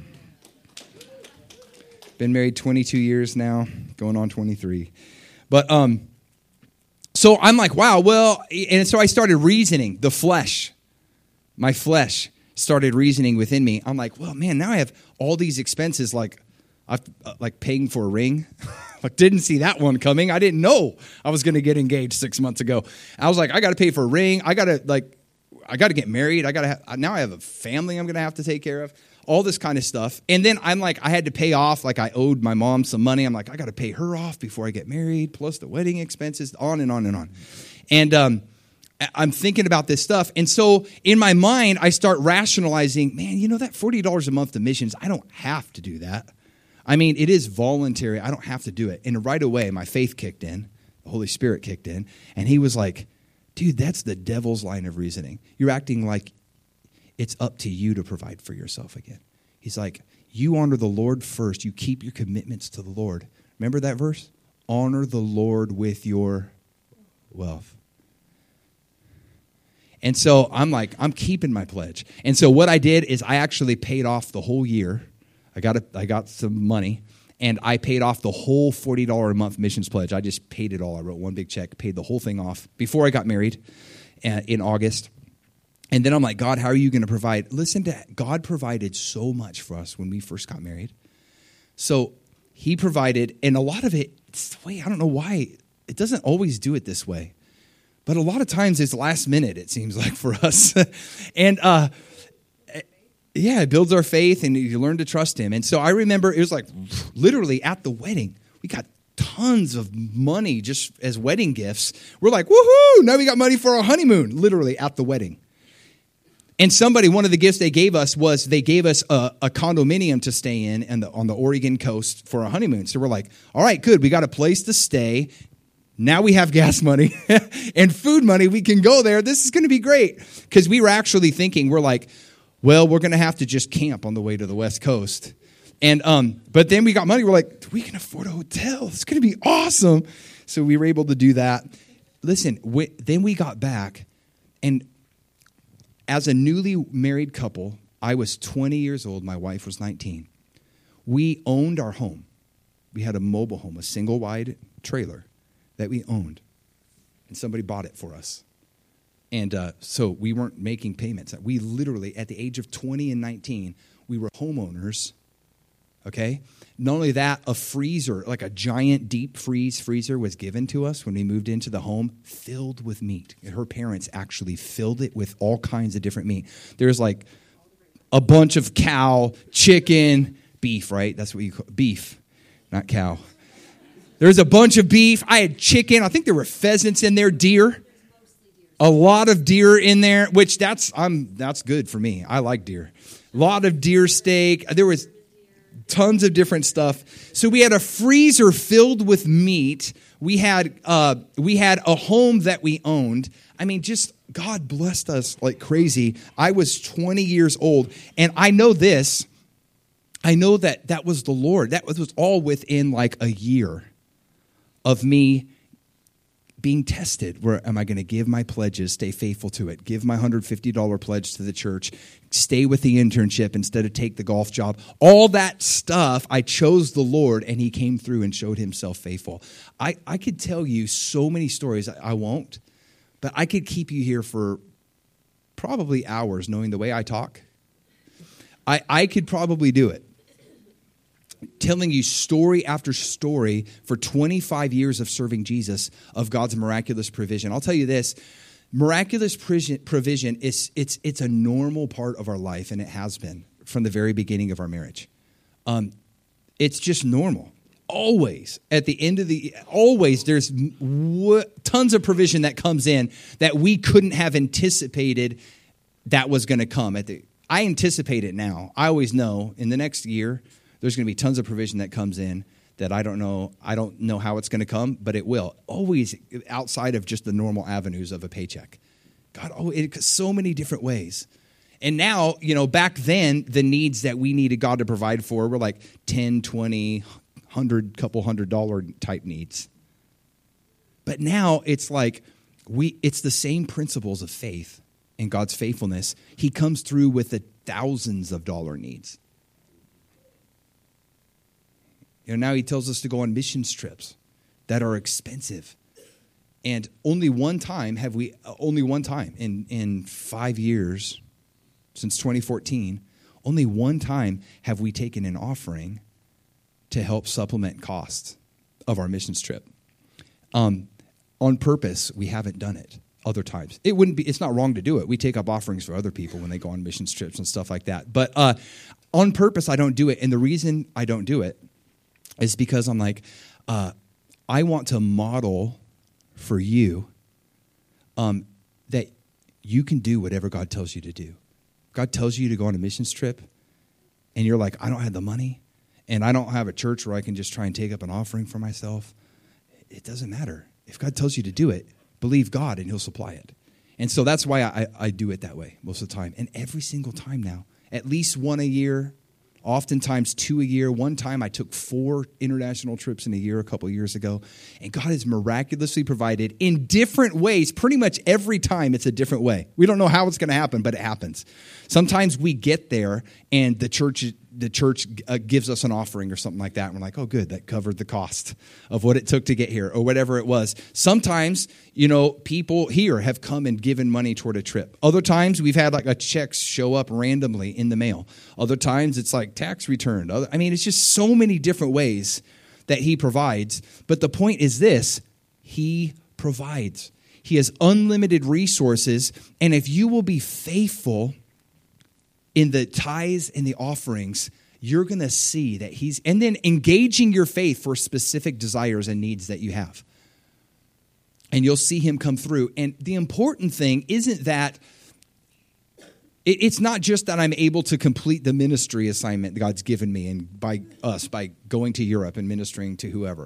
been married twenty-two years now, going on twenty-three. But um, so I'm like, wow. Well, and so I started reasoning. The flesh, my flesh, started reasoning within me. I'm like, well, man, now I have all these expenses, like uh, like paying for a ring. Like, didn't see that one coming. I didn't know I was going to get engaged six months ago. I was like, I got to pay for a ring. I got to like, I got to get married. I got to now I have a family I'm going to have to take care of. All this kind of stuff. And then I'm like, I had to pay off. Like, I owed my mom some money. I'm like, I got to pay her off before I get married, plus the wedding expenses, on and on and on. And um, I'm thinking about this stuff. And so in my mind, I start rationalizing, man, you know, that forty dollars a month to missions, I don't have to do that. I mean, it is voluntary. I don't have to do it. And right away, my faith kicked in. The Holy Spirit kicked in. And he was like, dude, that's the devil's line of reasoning. You're acting like it's up to you to provide for yourself again. He's like, you honor the Lord first. You keep your commitments to the Lord. Remember that verse? Honor the Lord with your wealth. And so I'm like, I'm keeping my pledge. And so what I did is I actually paid off the whole year. I got a, I got some money, and I paid off the whole forty dollars a month missions pledge. I just paid it all. I wrote one big check, paid the whole thing off before I got married uh, in August. And then I'm like, God, how are you going to provide? Listen to that. God provided so much for us when we first got married. So he provided, and a lot of it, it's the way, I don't know why, it doesn't always do it this way. But a lot of times it's last minute, it seems like, for us. and uh yeah, it builds our faith, and you learn to trust him. And so I remember it was like literally at the wedding, we got tons of money just as wedding gifts. We're like, woohoo, now we got money for our honeymoon, literally at the wedding. And somebody, one of the gifts they gave us was they gave us a, a condominium to stay in and the, on the Oregon coast for our honeymoon. So we're like, all right, good. We got a place to stay. Now we have gas money and food money. We can go there. This is going to be great. Because we were actually thinking, we're like, well, we're going to have to just camp on the way to the West Coast. And um, but then we got money. We're like, we can afford a hotel. It's going to be awesome. So we were able to do that. Listen, we, then we got back. And as a newly married couple, I was twenty years old. My wife was nineteen. We owned our home. We had a mobile home, a single-wide trailer that we owned. And somebody bought it for us. And uh, so we weren't making payments. We literally, at the age of twenty and nineteen, we were homeowners, okay? Not only that, a freezer, like a giant deep freeze freezer was given to us when we moved into the home, filled with meat. Her parents actually filled it with all kinds of different meat. There's like a bunch of cow, chicken, beef, right? That's what you call beef, not cow. There's a bunch of beef. I had chicken. I think there were pheasants in there, deer. A lot of deer in there, which that's I'm that's good for me. I like deer. A lot of deer steak. There was tons of different stuff. So we had a freezer filled with meat. We had uh, we had a home that we owned. I mean, just God blessed us like crazy. I was twenty years old, and I know this. I know that that was the Lord. That was all within like a year of me being tested. Where am I going to give my pledges, stay faithful to it, give my one hundred fifty dollars pledge to the church, stay with the internship instead of take the golf job. All that stuff, I chose the Lord, and he came through and showed himself faithful. I, I could tell you so many stories. I, I won't, but I could keep you here for probably hours knowing the way I talk. I, I could probably do it. Telling you story after story for twenty-five years of serving Jesus of God's miraculous provision. I'll tell you this, miraculous provision is it's it's a normal part of our life, and it has been from the very beginning of our marriage. Um, it's just normal. always at the end of the, always there's w- tons of provision that comes in that we couldn't have anticipated that was going to come. At the, I anticipate it now. I always know in the next year, there's going to be tons of provision that comes in that I don't know. I don't know how it's going to come, but it will. Always outside of just the normal avenues of a paycheck. God, oh, it, so many different ways. And now, you know, back then, the needs that we needed God to provide for were like ten, twenty, hundred, couple hundred dollar type needs. But now it's like we it's the same principles of faith and God's faithfulness. He comes through with the thousands of dollar needs. You know, now he tells us to go on mission trips that are expensive. And only one time have we, only one time in, in five years, since twenty fourteen, only one time have we taken an offering to help supplement costs of our missions trip. Um, on purpose, we haven't done it other times. It wouldn't be, it's not wrong to do it. We take up offerings for other people when they go on missions trips and stuff like that. But uh, on purpose, I don't do it. And the reason I don't do it is because I'm like, uh, I want to model for you um, that you can do whatever God tells you to do. God tells you to go on a missions trip, and you're like, I don't have the money, and I don't have a church where I can just try and take up an offering for myself. It doesn't matter. If God tells you to do it, believe God, and he'll supply it. And so that's why I, I do it that way most of the time. And every single time now, at least one a year, oftentimes two a year. One time I took four international trips in a year a couple of years ago. And God has miraculously provided in different ways. Pretty much every time it's a different way. We don't know how it's going to happen, but it happens. Sometimes we get there and the church the church uh, gives us an offering or something like that. And we're like, oh, good, that covered the cost of what it took to get here or whatever it was. Sometimes, you know, people here have come and given money toward a trip. Other times we've had like a check show up randomly in the mail. Other times it's like tax returned. Other, I mean, it's just so many different ways that he provides. But the point is this, he provides. He has unlimited resources. And if you will be faithful in the tithes and the offerings, you're going to see that he's, and then engaging your faith for specific desires and needs that you have. And you'll see him come through. And the important thing isn't that, it's not just that I'm able to complete the ministry assignment that God's given me and by us, by going to Europe and ministering to whoever.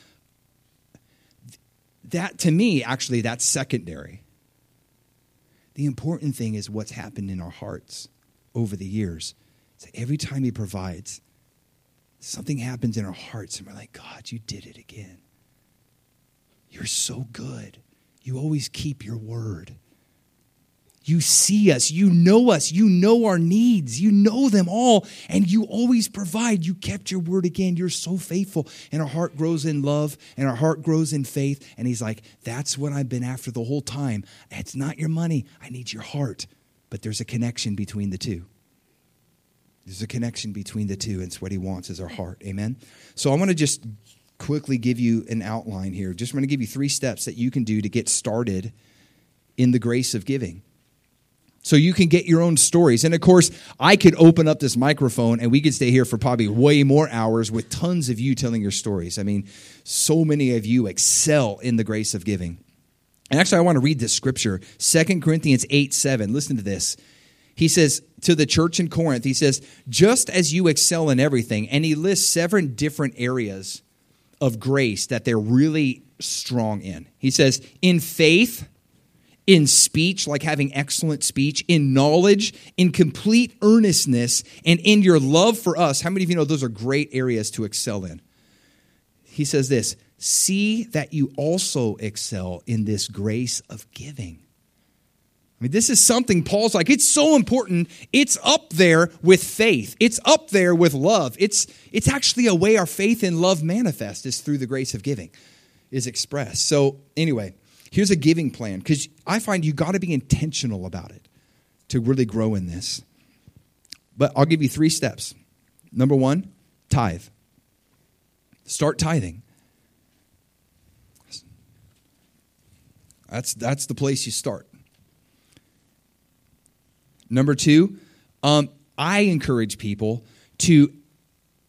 That, to me, actually, that's secondary. The important thing is what's happened in our hearts over the years. So every time he provides, something happens in our hearts and we're like, God, you did it again. You're so good. You always keep your word. You see us. You know us. You know our needs. You know them all. And you always provide. You kept your word again. You're so faithful. And our heart grows in love and our heart grows in faith. And he's like, that's what I've been after the whole time. It's not your money. I need your heart. But there's a connection between the two. There's a connection between the two. And it's what he wants is our heart. Amen? So I want to just quickly give you an outline here. Just want to give you three steps that you can do to get started in the grace of giving. So you can get your own stories. And of course, I could open up this microphone and we could stay here for probably way more hours with tons of you telling your stories. I mean, so many of you excel in the grace of giving. And actually, I want to read this scripture, Second Corinthians eight seven. Listen to this. He says to the church in Corinth, he says, just as you excel in everything, and he lists seven different areas of grace that they're really strong in. He says, in faith, in speech, like having excellent speech, in knowledge, in complete earnestness, and in your love for us. How many of you know those are great areas to excel in? He says this, see that you also excel in this grace of giving. I mean, this is something Paul's like, it's so important. It's up there with faith. It's up there with love. It's, it's actually a way our faith and love manifest is through the grace of giving, is expressed. So anyway, here's a giving plan, because I find you got to be intentional about it to really grow in this. But I'll give you three steps. Number one, tithe. Start tithing. That's, that's the place you start. Number two, um, I encourage people to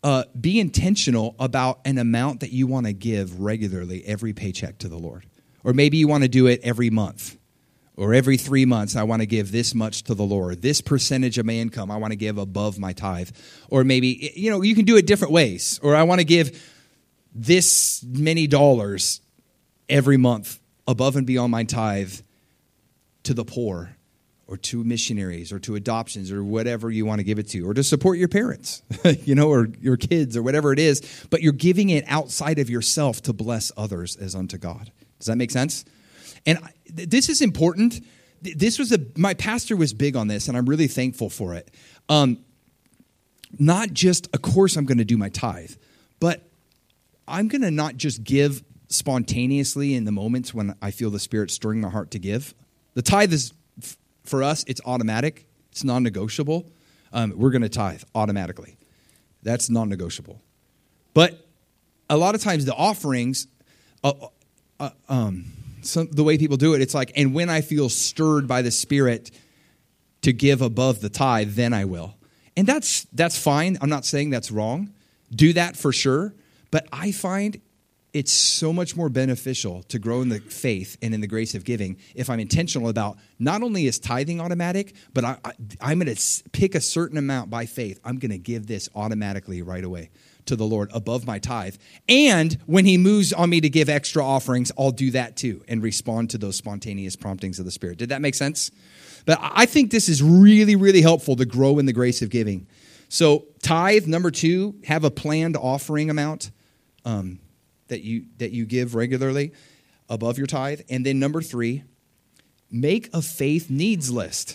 uh, be intentional about an amount that you want to give regularly every paycheck to the Lord. Or maybe you want to do it every month. Or every three months, I want to give this much to the Lord. This percentage of my income, I want to give above my tithe. Or maybe, you know, you can do it different ways. Or I want to give this many dollars every month above and beyond my tithe to the poor or to missionaries or to adoptions or whatever you want to give it to, or to support your parents, you know, or your kids or whatever it is. But you're giving it outside of yourself to bless others as unto God. Does that make sense? And this is important. This was a, my pastor was big on this, and I'm really thankful for it. Um, not just, of course, I'm going to do my tithe, but I'm going to not just give spontaneously in the moments when I feel the Spirit stirring my heart to give. The tithe is, for us, it's automatic. It's non-negotiable. Um, we're going to tithe automatically. That's non-negotiable. But a lot of times the offerings, uh, uh, um, some, the way people do it, it's like, and when I feel stirred by the Spirit to give above the tithe, then I will. And that's that's fine. I'm not saying that's wrong. Do that for sure. But I find it's so much more beneficial to grow in the faith and in the grace of giving if I'm intentional about not only is tithing automatic, but I, I, I'm going to pick a certain amount by faith. I'm going to give this automatically right away to the Lord above my tithe. And when he moves on me to give extra offerings, I'll do that too and respond to those spontaneous promptings of the Spirit. Did that make sense? But I think this is really, really helpful to grow in the grace of giving. So tithe, number two, have a planned offering amount um, that you that you give regularly above your tithe. And then number three, make a faith needs list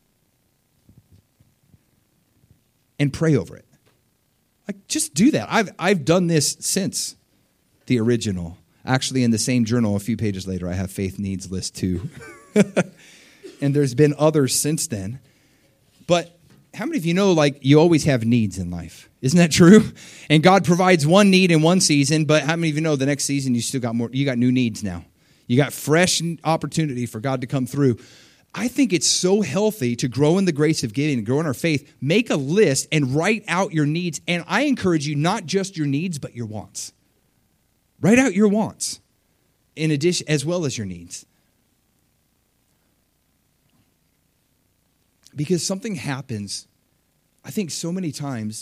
and pray over it. Like, just do that. I've I've done this since the original. Actually, in the same journal, a few pages later, I have faith needs list two. And there's been others since then. But how many of you know, like, you always have needs in life? Isn't that true? And God provides one need in one season, but how many of you know the next season you still got more? You got new needs now. You got fresh opportunity for God to come through. I think it's so healthy to grow in the grace of giving, grow in our faith. Make a list and write out your needs. And I encourage you, not just your needs, but your wants. Write out your wants in addition, as well as your needs. Because something happens, I think so many times,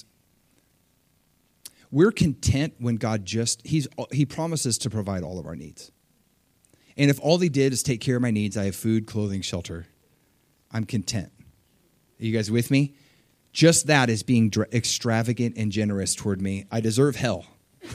we're content when God just, he's, he promises to provide all of our needs. And if all he did is take care of my needs, I have food, clothing, shelter, I'm content. Are you guys with me? Just that is being extravagant and generous toward me. I deserve hell.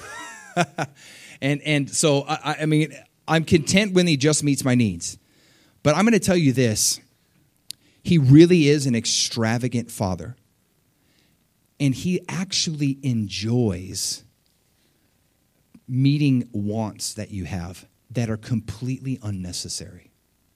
and and so, I, I mean, I'm content when he just meets my needs. But I'm going to tell you this. He really is an extravagant Father. And he actually enjoys meeting wants that you have that are completely unnecessary.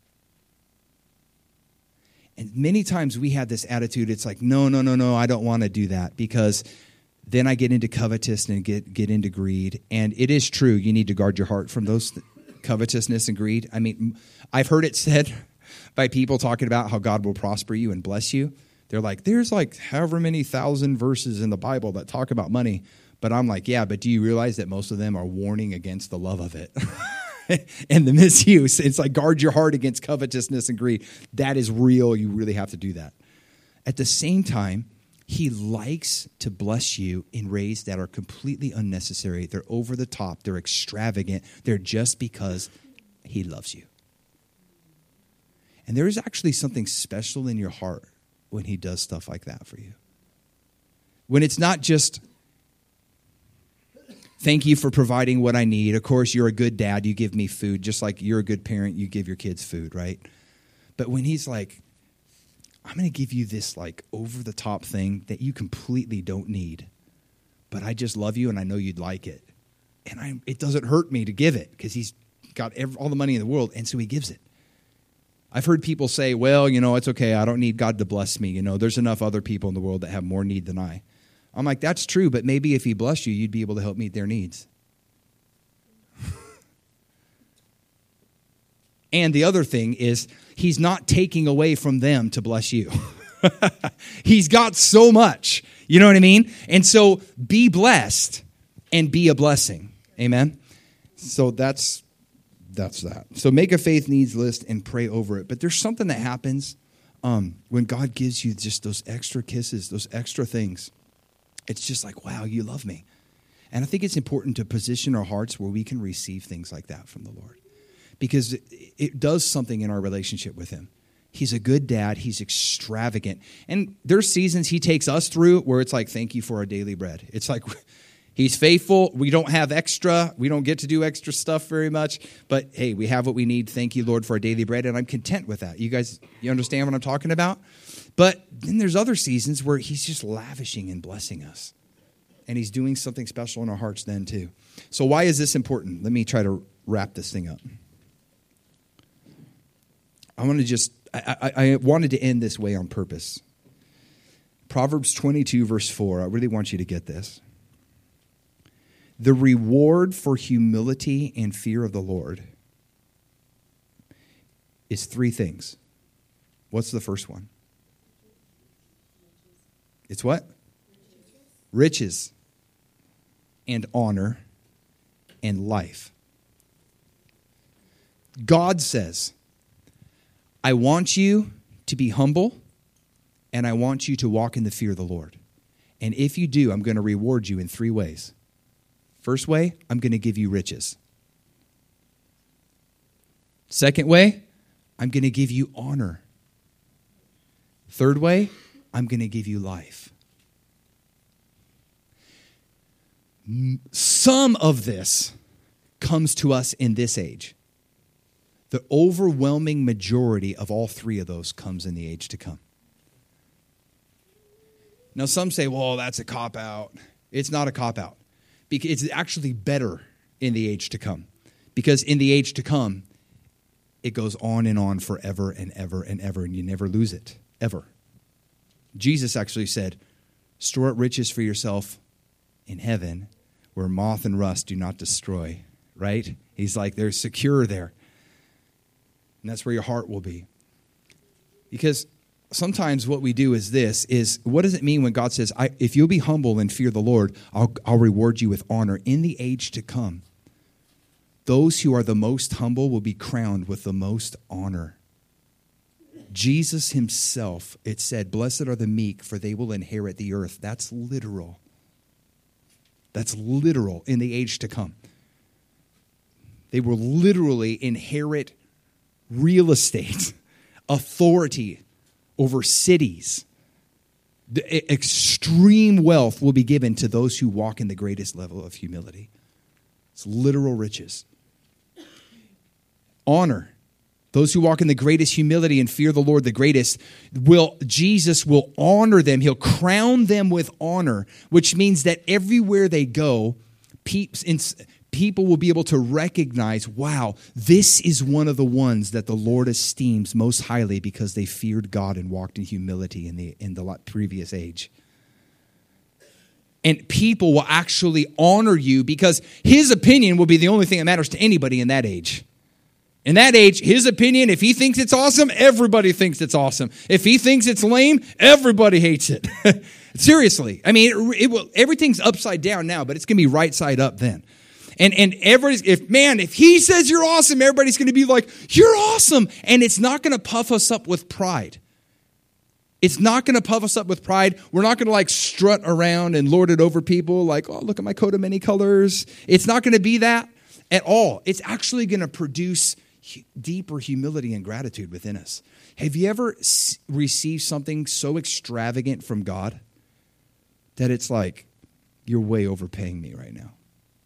And many times we have this attitude, it's like, no, no, no, no, I don't want to do that, because then I get into covetousness and get, get into greed. And it is true, you need to guard your heart from those covetousness and greed. I mean, I've heard it said by people talking about how God will prosper you and bless you. They're like, there's like however many thousand verses in the Bible that talk about money. But I'm like, yeah, but do you realize that most of them are warning against the love of it and the misuse? It's like, guard your heart against covetousness and greed. That is real. You really have to do that. At the same time, he likes to bless you in ways that are completely unnecessary. They're over the top. They're extravagant. They're just because he loves you. And there is actually something special in your heart when he does stuff like that for you. When it's not just, thank you for providing what I need. Of course, you're a good dad. You give me food. Just like you're a good parent, you give your kids food, right? But when he's like, I'm going to give you this like over-the-top thing that you completely don't need, but I just love you and I know you'd like it. And I, it doesn't hurt me to give it because he's got every, all the money in the world, and so he gives it. I've heard people say, well, you know, it's okay. I don't need God to bless me. You know, there's enough other people in the world that have more need than I. I'm like, that's true, but maybe if he blessed you, you'd be able to help meet their needs. And the other thing is, he's not taking away from them to bless you. He's got so much. You know what I mean? And so be blessed and be a blessing. Amen? So that's that's that. So make a faith needs list and pray over it. But there's something that happens um, when God gives you just those extra kisses, those extra things. It's just like, wow, you love me. And I think it's important to position our hearts where we can receive things like that from the Lord. Because it, it does something in our relationship with him. He's a good dad. He's extravagant. And there's seasons he takes us through where it's like, thank you for our daily bread. It's like, he's faithful. We don't have extra. We don't get to do extra stuff very much. But, hey, we have what we need. Thank you, Lord, for our daily bread. And I'm content with that. You guys, you understand what I'm talking about? But then there's other seasons where he's just lavishing and blessing us. And he's doing something special in our hearts then, too. So why is this important? Let me try to wrap this thing up. I want to just, I, I, I wanted to end this way on purpose. Proverbs twenty-two, verse four. I really want you to get this. The reward for humility and fear of the Lord is three things. What's the first one? It's what? Riches and honor and life. God says, I want you to be humble, and I want you to walk in the fear of the Lord. And if you do, I'm going to reward you in three ways. First way, I'm going to give you riches. Second way, I'm going to give you honor. Third way, I'm going to give you life. Some of this comes to us in this age. The overwhelming majority of all three of those comes in the age to come. Now, some say, well, that's a cop-out. It's not a cop-out. Because it's actually better in the age to come. Because in the age to come, it goes on and on forever and ever and ever, and you never lose it, ever. Jesus actually said, store up riches for yourself in heaven where moth and rust do not destroy, right? He's like, they're secure there. And that's where your heart will be. Because sometimes what we do is this, is what does it mean when God says, I, if you'll be humble and fear the Lord, I'll, I'll reward you with honor in the age to come. Those who are the most humble will be crowned with the most honor. Jesus himself, it said, blessed are the meek, for they will inherit the earth. That's literal. That's literal in the age to come. They will literally inherit real estate, authority over cities. The extreme wealth will be given to those who walk in the greatest level of humility. It's literal riches. Honor. Those who walk in the greatest humility and fear the Lord the greatest, will Jesus will honor them. He'll crown them with honor, which means that everywhere they go, people will be able to recognize, wow, this is one of the ones that the Lord esteems most highly because they feared God and walked in humility in the, in the previous age. And people will actually honor you because his opinion will be the only thing that matters to anybody in that age. In that age, his opinion, if he thinks it's awesome, everybody thinks it's awesome. If he thinks it's lame, everybody hates it. Seriously. I mean, it, it will, everything's upside down now, but it's going to be right side up then. And and everybody's, if man, if he says you're awesome, everybody's going to be like, you're awesome. And it's not going to puff us up with pride. It's not going to puff us up with pride. We're not going to like strut around and lord it over people like, oh, look at my coat of many colors. It's not going to be that at all. It's actually going to produce deeper humility and gratitude within us. Have you ever received something so extravagant from God that it's like, you're way overpaying me right now?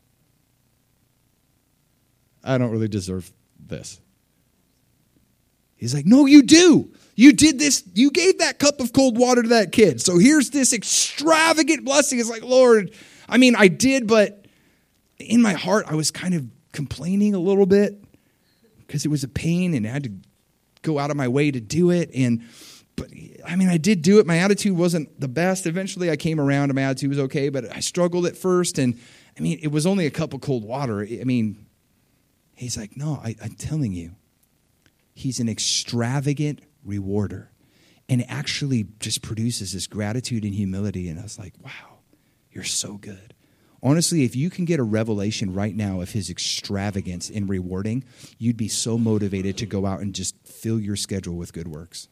I don't really deserve this. He's like, no, you do. You did this. You gave that cup of cold water to that kid. So here's this extravagant blessing. It's like, Lord, I mean, I did, but in my heart, I was kind of complaining a little bit because it was a pain and I had to go out of my way to do it. And, but I mean, I did do it. My attitude wasn't the best. Eventually I came around and my attitude was okay, but I struggled at first. And I mean, it was only a cup of cold water. I mean, he's like, no, I, I'm telling you, he's an extravagant rewarder. And it actually just produces this gratitude and humility. And I was like, wow, you're so good. Honestly, if you can get a revelation right now of his extravagance in rewarding, you'd be so motivated to go out and just fill your schedule with good works.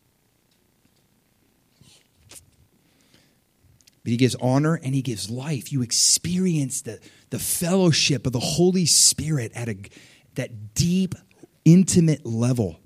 But he gives honor and he gives life. You experience the, the fellowship of the Holy Spirit at a, that deep, intimate level.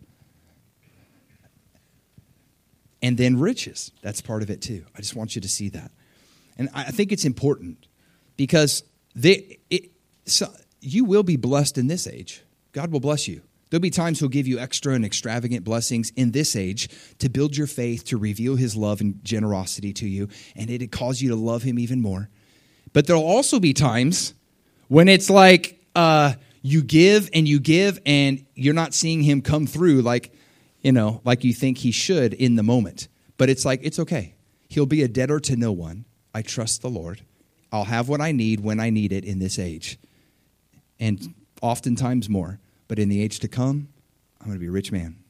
And then riches. That's part of it too. I just want you to see that. And I think it's important because they, it, so you will be blessed in this age. God will bless you. There'll be times he'll give you extra and extravagant blessings in this age to build your faith, to reveal his love and generosity to you, and it'll cause you to love him even more. But there'll also be times when it's like uh, you give and you give and you're not seeing him come through like, you know, like you think he should in the moment. But it's like, it's okay. He'll be a debtor to no one. I trust the Lord. I'll have what I need when I need it in this age. And oftentimes more. But in the age to come, I'm going to be a rich man.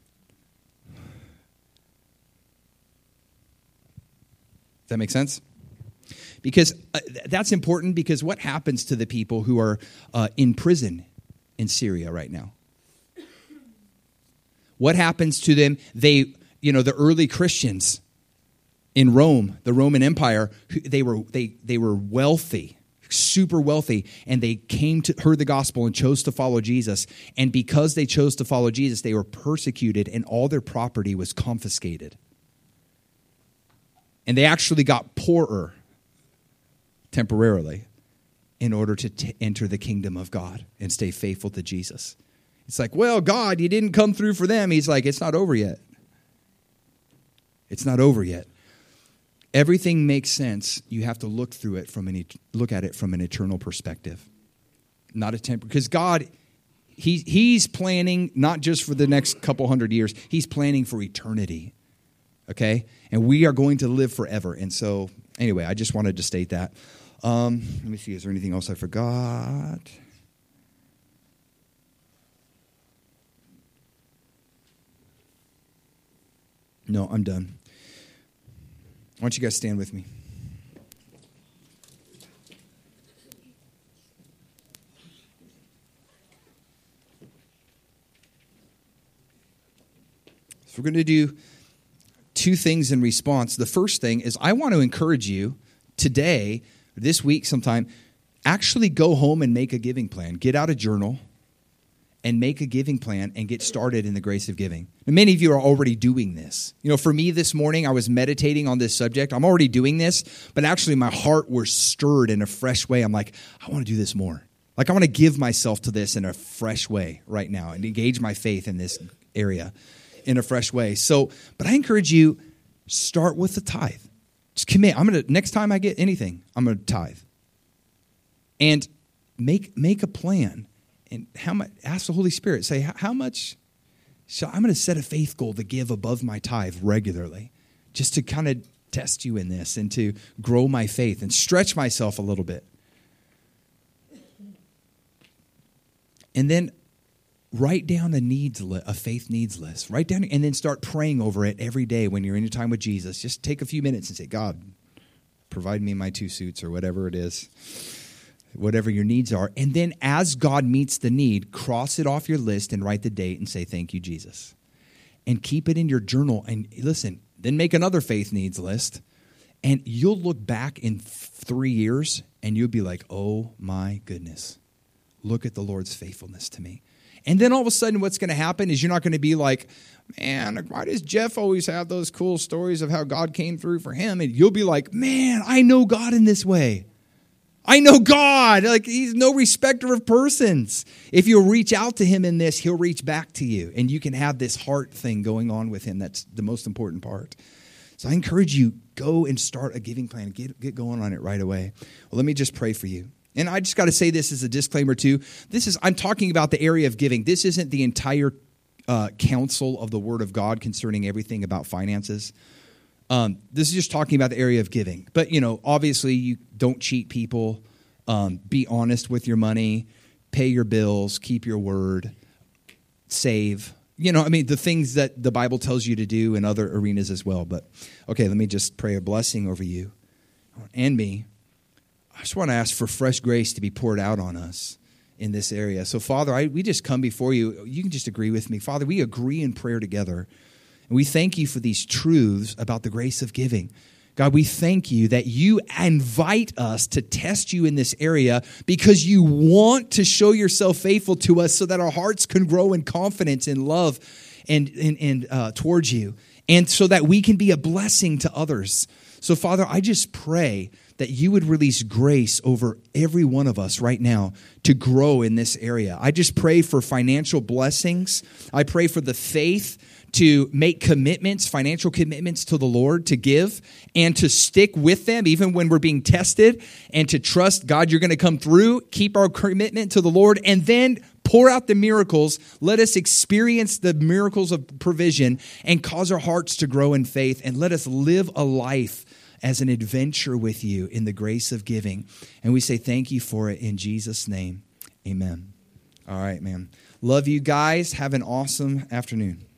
Does that make sense? Because uh, that's important because what happens to the people who are uh, in prison in Syria right now? What happens to them? They, you know, the early Christians in Rome, the Roman Empire, they were they they were wealthy, super wealthy, and they came to heard the gospel and chose to follow Jesus. And because they chose to follow Jesus, they were persecuted, and all their property was confiscated. And they actually got poorer temporarily in order to t- enter the kingdom of God and stay faithful to Jesus. It's like, well, God, you didn't come through for them. He's like, it's not over yet. It's not over yet. Everything makes sense. You have to look through it from an look at it from an eternal perspective, not a temporary. Because God, he He's planning not just for the next couple hundred years. He's planning for eternity. Okay, and we are going to live forever. And so, anyway, I just wanted to state that. Um, let me see. Is there anything else I forgot? No, I'm done. Why don't you guys stand with me? So we're going to do two things in response. The first thing is I want to encourage you today, this week sometime, actually go home and make a giving plan. Get out a journal and make a giving plan and get started in the grace of giving. And many of you are already doing this. You know, for me this morning, I was meditating on this subject. I'm already doing this, but actually my heart was stirred in a fresh way. I'm like, I want to do this more. Like I want to give myself to this in a fresh way right now and engage my faith in this area in a fresh way. So, but I encourage you, start with the tithe. Just commit. I'm going to, next time I get anything, I'm going to tithe. And make make a plan. And how much? Ask the Holy Spirit. Say, how much? Shall, I'm going to set a faith goal to give above my tithe regularly, just to kind of test you in this and to grow my faith and stretch myself a little bit. And then write down a needs list, a faith needs list. Write down and then start praying over it every day when you're in your time with Jesus. Just take a few minutes and say, God, provide me my two suits or whatever it is. Whatever your needs are. And then as God meets the need, cross it off your list and write the date and say, thank you, Jesus. And keep it in your journal. And listen, then make another faith needs list. And you'll look back in three years and you'll be like, oh my goodness, look at the Lord's faithfulness to me. And then all of a sudden what's going to happen is you're not going to be like, man, why does Jeff always have those cool stories of how God came through for him? And you'll be like, man, I know God in this way. I know God. Like he's no respecter of persons. If you'll reach out to him in this, he'll reach back to you. And you can have this heart thing going on with him. That's the most important part. So I encourage you, go and start a giving plan. Get, get going on it right away. Well, let me just pray for you. And I just got to say this as a disclaimer too. This is I'm talking about the area of giving. This isn't the entire uh, counsel of the Word of God concerning everything about finances. Um, this is just talking about the area of giving. But, you know, obviously you don't cheat people. Um, be honest with your money. Pay your bills. Keep your word. Save. you know, I mean, the things that the Bible tells you to do in other arenas as well. But, okay, let me just pray a blessing over you and me. I just want to ask for fresh grace to be poured out on us in this area. So, Father, I, we just come before you. You can just agree with me. Father, we agree in prayer together. And we thank you for these truths about the grace of giving. God, we thank you that you invite us to test you in this area because you want to show yourself faithful to us so that our hearts can grow in confidence and love and, and, and uh, towards you, and so that we can be a blessing to others. So, Father, I just pray that you would release grace over every one of us right now to grow in this area. I just pray for financial blessings. I pray for the faith to make commitments, financial commitments to the Lord, to give, and to stick with them even when we're being tested, and to trust, God, you're going to come through, keep our commitment to the Lord, and then pour out the miracles. Let us experience the miracles of provision and cause our hearts to grow in faith, and let us live a life as an adventure with you in the grace of giving. And we say thank you for it in Jesus' name. Amen. All right, man. Love you guys. Have an awesome afternoon.